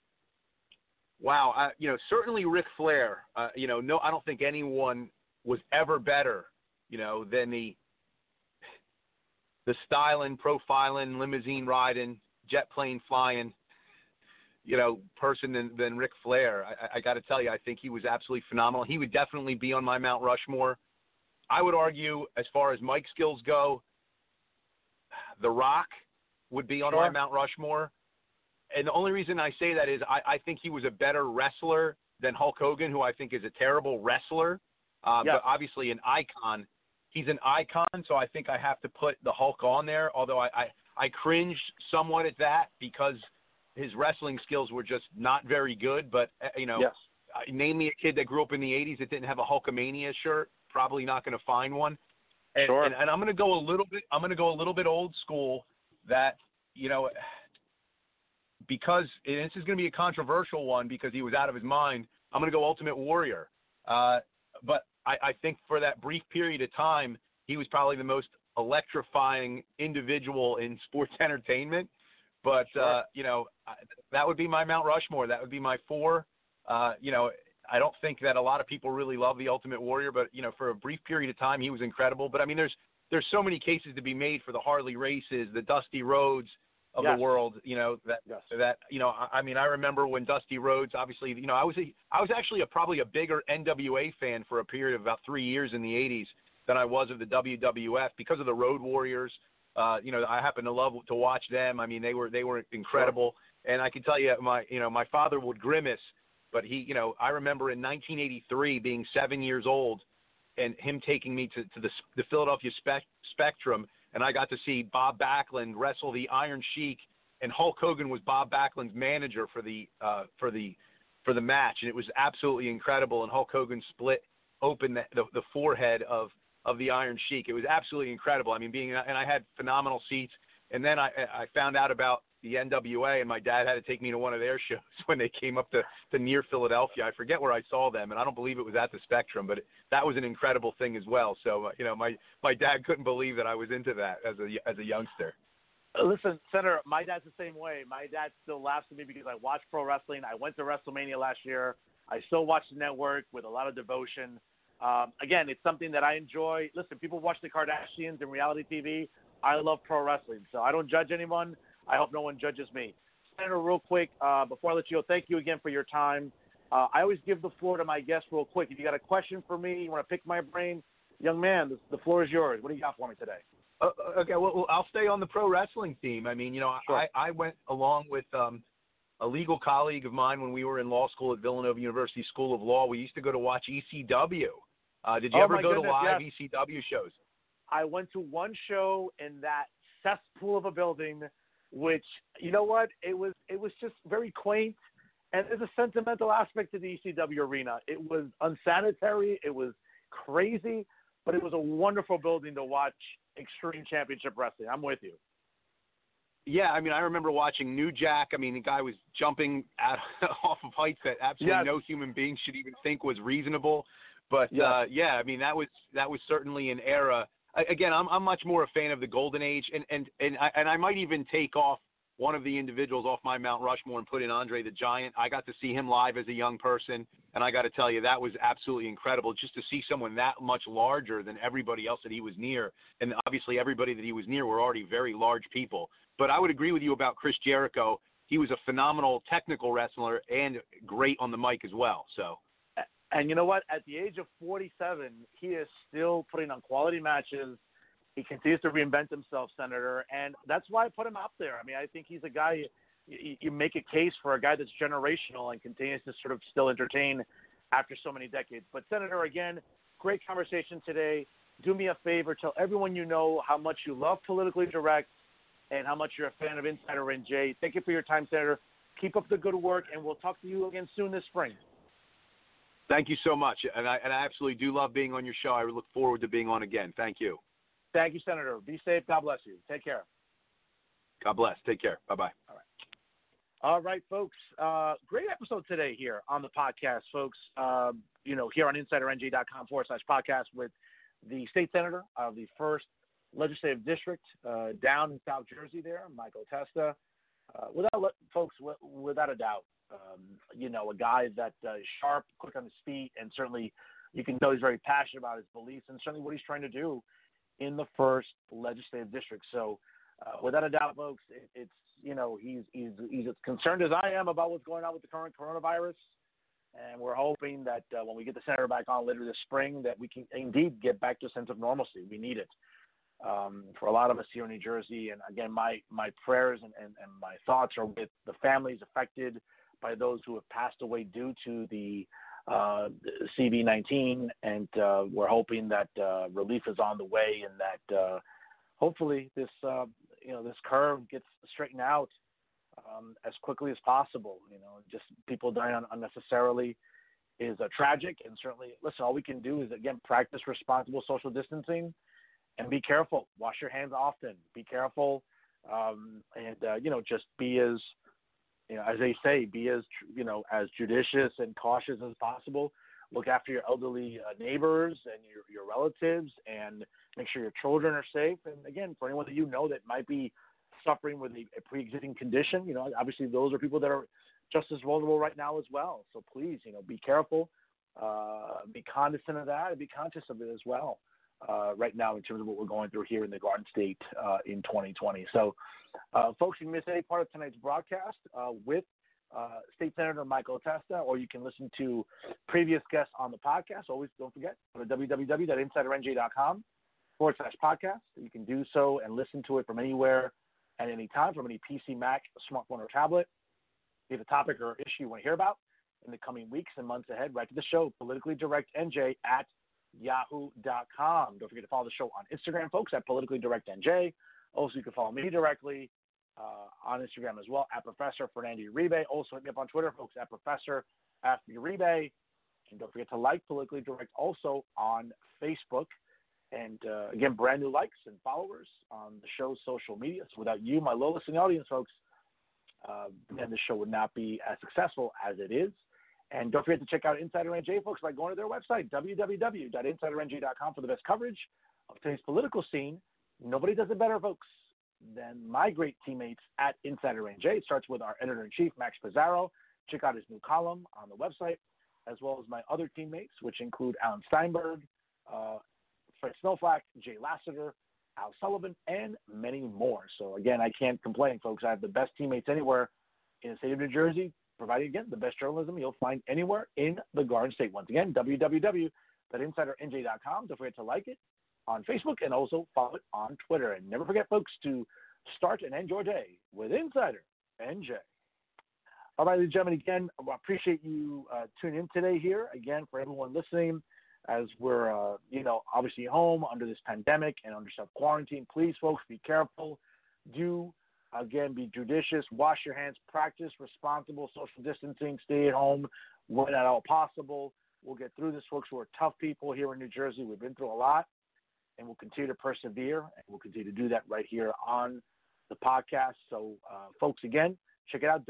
Wow. Certainly Ric Flair. No, I don't think anyone was ever better, than the styling, profiling, limousine riding, jet plane flying, person than Ric Flair. I got to tell you, I think he was absolutely phenomenal. He would definitely be on my Mount Rushmore. I would argue, as far as mic skills go, The Rock would be on my Mount Rushmore. And the only reason I say that is I think he was a better wrestler than Hulk Hogan, who I think is a terrible wrestler. But obviously an icon. He's an icon, so I think I have to put the Hulk on there, although I cringed somewhat at that because his wrestling skills were just not very good. But, name me a kid that grew up in the 80s that didn't have a Hulkamania shirt. Probably not going to find one. And I'm going to go a little bit old school that, because this is going to be a controversial one because he was out of his mind. I'm going to go Ultimate Warrior. But I think for that brief period of time, he was probably the most electrifying individual in sports entertainment. But, that would be my Mount Rushmore. That would be my 4. I don't think that a lot of people really love the Ultimate Warrior, but, for a brief period of time, he was incredible. But, I mean, there's so many cases to be made for the Harley Races, the Dusty Rhodes of the world, I remember when Dusty Rhodes, obviously, I was actually probably a bigger NWA fan for a period of about 3 years in the 80s than I was of the WWF because of the Road Warriors. I happen to love to watch them. I mean, they were incredible. And I can tell you, my father would grimace, but I remember in 1983 being 7 years old and him taking me to the Philadelphia Spectrum, and I got to see Bob Backlund wrestle the Iron Sheik, and Hulk Hogan was Bob Backlund's manager for the match, and it was absolutely incredible. And Hulk Hogan split open the forehead of the Iron Sheik. It was absolutely incredible. I mean, and I had phenomenal seats. And then I found out about the NWA, and my dad had to take me to one of their shows when they came up to near Philadelphia. I forget where I saw them, and I don't believe it was at the Spectrum, but that was an incredible thing as well. So, my dad couldn't believe that I was into that as a youngster. Listen, Senator, my dad's the same way. My dad still laughs at me because I watch pro wrestling. I went to WrestleMania last year. I still watch the network with a lot of devotion. Again, it's something that I enjoy. Listen, people watch the Kardashians in reality TV. I love pro wrestling, so I don't judge anyone. I hope no one judges me. Senator, real quick, before I let you go, thank you again for your time. I always give the floor to my guests real quick. If you got a question for me, you want to pick my brain, young man, the floor is yours. What do you got for me today? Okay, well, I'll stay on the pro wrestling theme. I mean, sure. I went along with a legal colleague of mine when we were in law school at Villanova University School of Law. We used to go to watch ECW. Did you ever go to live ECW shows? I went to one show in that cesspool of a building, which, you know what, it was just very quaint, and there's a sentimental aspect to the ECW arena. It was unsanitary, it was crazy, but it was a wonderful building to watch Extreme Championship Wrestling. I'm with you. Yeah, I mean, I remember watching New Jack. I mean, the guy was jumping off of heights that absolutely no human being should even think was reasonable. But I mean, that was certainly an era. Again, I'm much more a fan of the Golden Age, and I might even take off one of the individuals off my Mount Rushmore and put in Andre the Giant. I got to see him live as a young person. And I got to tell you, that was absolutely incredible just to see someone that much larger than everybody else that he was near. And obviously everybody that he was near were already very large people. But I would agree with you about Chris Jericho. He was a phenomenal technical wrestler and great on the mic as well. So, and you know what? At the age of 47, he is still putting on quality matches. He continues to reinvent himself, Senator, and that's why I put him up there. I mean, I think he's a guy you make a case for a guy that's generational and continues to sort of still entertain after so many decades. But, Senator, again, great conversation today. Do me a favor. Tell everyone you know how much you love Politically Direct and how much you're a fan of Insider NJ. Thank you for your time, Senator. Keep up the good work, and we'll talk to you again soon this spring. Thank you so much. And I absolutely do love being on your show. I look forward to being on again. Thank you. Thank you, Senator. Be safe. God bless you. Take care. God bless. Take care. Bye-bye. All right. All right, folks. Great episode today here on the podcast, folks. Here on InsiderNJ.com/podcast with the state senator of the 1st Legislative District down in South Jersey there, Michael Testa. Without a doubt, a guy that is sharp, quick on his feet, and certainly you can tell he's very passionate about his beliefs and certainly what he's trying to do in the 1st Legislative District. So without a doubt, folks, it's he's as concerned as I am about what's going on with the current coronavirus, and we're hoping that when we get the senator back on later this spring that we can indeed get back to a sense of normalcy. We need it for a lot of us here in New Jersey. And again, my prayers and my thoughts are with the families affected by those who have passed away due to the CV-19, and we're hoping that relief is on the way and that hopefully this curve gets straightened out as quickly as possible. Just people dying unnecessarily is tragic, and certainly, listen, all we can do is, again, practice responsible social distancing and be careful. Wash your hands often. Be careful, just be as, as they say, be as, as judicious and cautious as possible. Look after your elderly neighbors and your relatives, and make sure your children are safe. And again, for anyone that that might be suffering with a pre-existing condition, obviously those are people that are just as vulnerable right now as well. So please, be careful, be cognizant of that, and be conscious of it as well right now in terms of what we're going through here in the Garden State in 2020. So, folks, you can miss any part of tonight's broadcast with State Senator Michael Testa, or you can listen to previous guests on the podcast. Always don't forget, go to www.insidernj.com/podcast. You can do so and listen to it from anywhere at any time, from any PC, Mac, smartphone, or tablet. If you have a topic or issue you want to hear about in the coming weeks and months ahead, write to the show, politicallydirectnj@yahoo.com. Don't forget to follow the show on Instagram, folks, at politicallydirectnj. Also, you can follow me directly on Instagram as well, at Professor Fernando Uribe. Also, hit me up on Twitter, folks, at Professor F. Uribe. And don't forget to like Politically Direct also on Facebook. And, again, brand new likes and followers on the show's social media. So without you, my low listening audience, folks, then the show would not be as successful as it is. And don't forget to check out Insider NJ, folks, by going to their website, www.insidernj.com, for the best coverage of today's political scene. Nobody does it better, folks, than my great teammates at Insider NJ. It starts with our editor-in-chief, Max Pizarro. Check out his new column on the website, as well as my other teammates, which include Alan Steinberg, Fred Snowflake, Jay Lassiter, Al Sullivan, and many more. So, again, I can't complain, folks. I have the best teammates anywhere in the state of New Jersey, providing, again, the best journalism you'll find anywhere in the Garden State. Once again, www.insidernj.com. Don't forget to like it on Facebook and also follow it on Twitter. And never forget, folks, to start and end your day with Insider NJ. All right, ladies and gentlemen, again, I appreciate you tuning in today here. Again, for everyone listening, as we're, obviously home under this pandemic and under self-quarantine, please, folks, be careful. Do, again, be judicious. Wash your hands. Practice responsible social distancing. Stay at home when at all possible. We'll get through this, folks. We're tough people here in New Jersey. We've been through a lot, and we'll continue to persevere, and we'll continue to do that right here on the podcast. So, folks, again, check it out,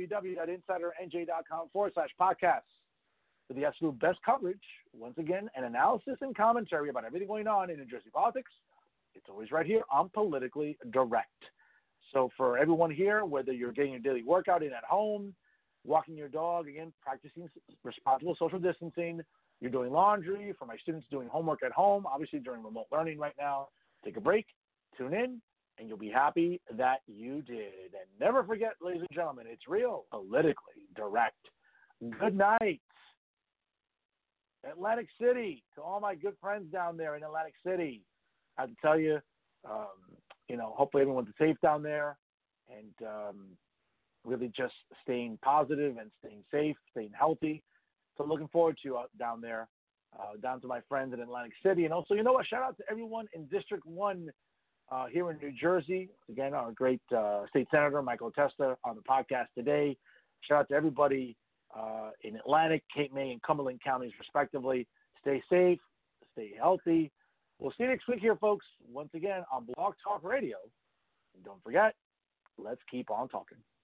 www.insidernj.com/podcast. For the absolute best coverage, once again, an analysis and commentary about everything going on in New Jersey politics. It's always right here on Politically Direct. So for everyone here, whether you're getting your daily workout in at home, walking your dog, again, practicing responsible social distancing. You're doing laundry, for my students doing homework at home, obviously during remote learning right now. Take a break, tune in, and you'll be happy that you did. And never forget, ladies and gentlemen, it's real, politically direct. Good night. Atlantic City, to all my good friends down there in Atlantic City. I have to tell you, hopefully everyone's safe down there, and really just staying positive and staying safe, staying healthy. So looking forward to down there, down to my friends in Atlantic City. And also, shout out to everyone in District 1 here in New Jersey. Again, our great State Senator, Michael Testa, on the podcast today. Shout out to everybody in Atlantic, Cape May, and Cumberland counties, respectively. Stay safe, stay healthy. We'll see you next week here, folks, once again on Blog Talk Radio. And don't forget, let's keep on talking.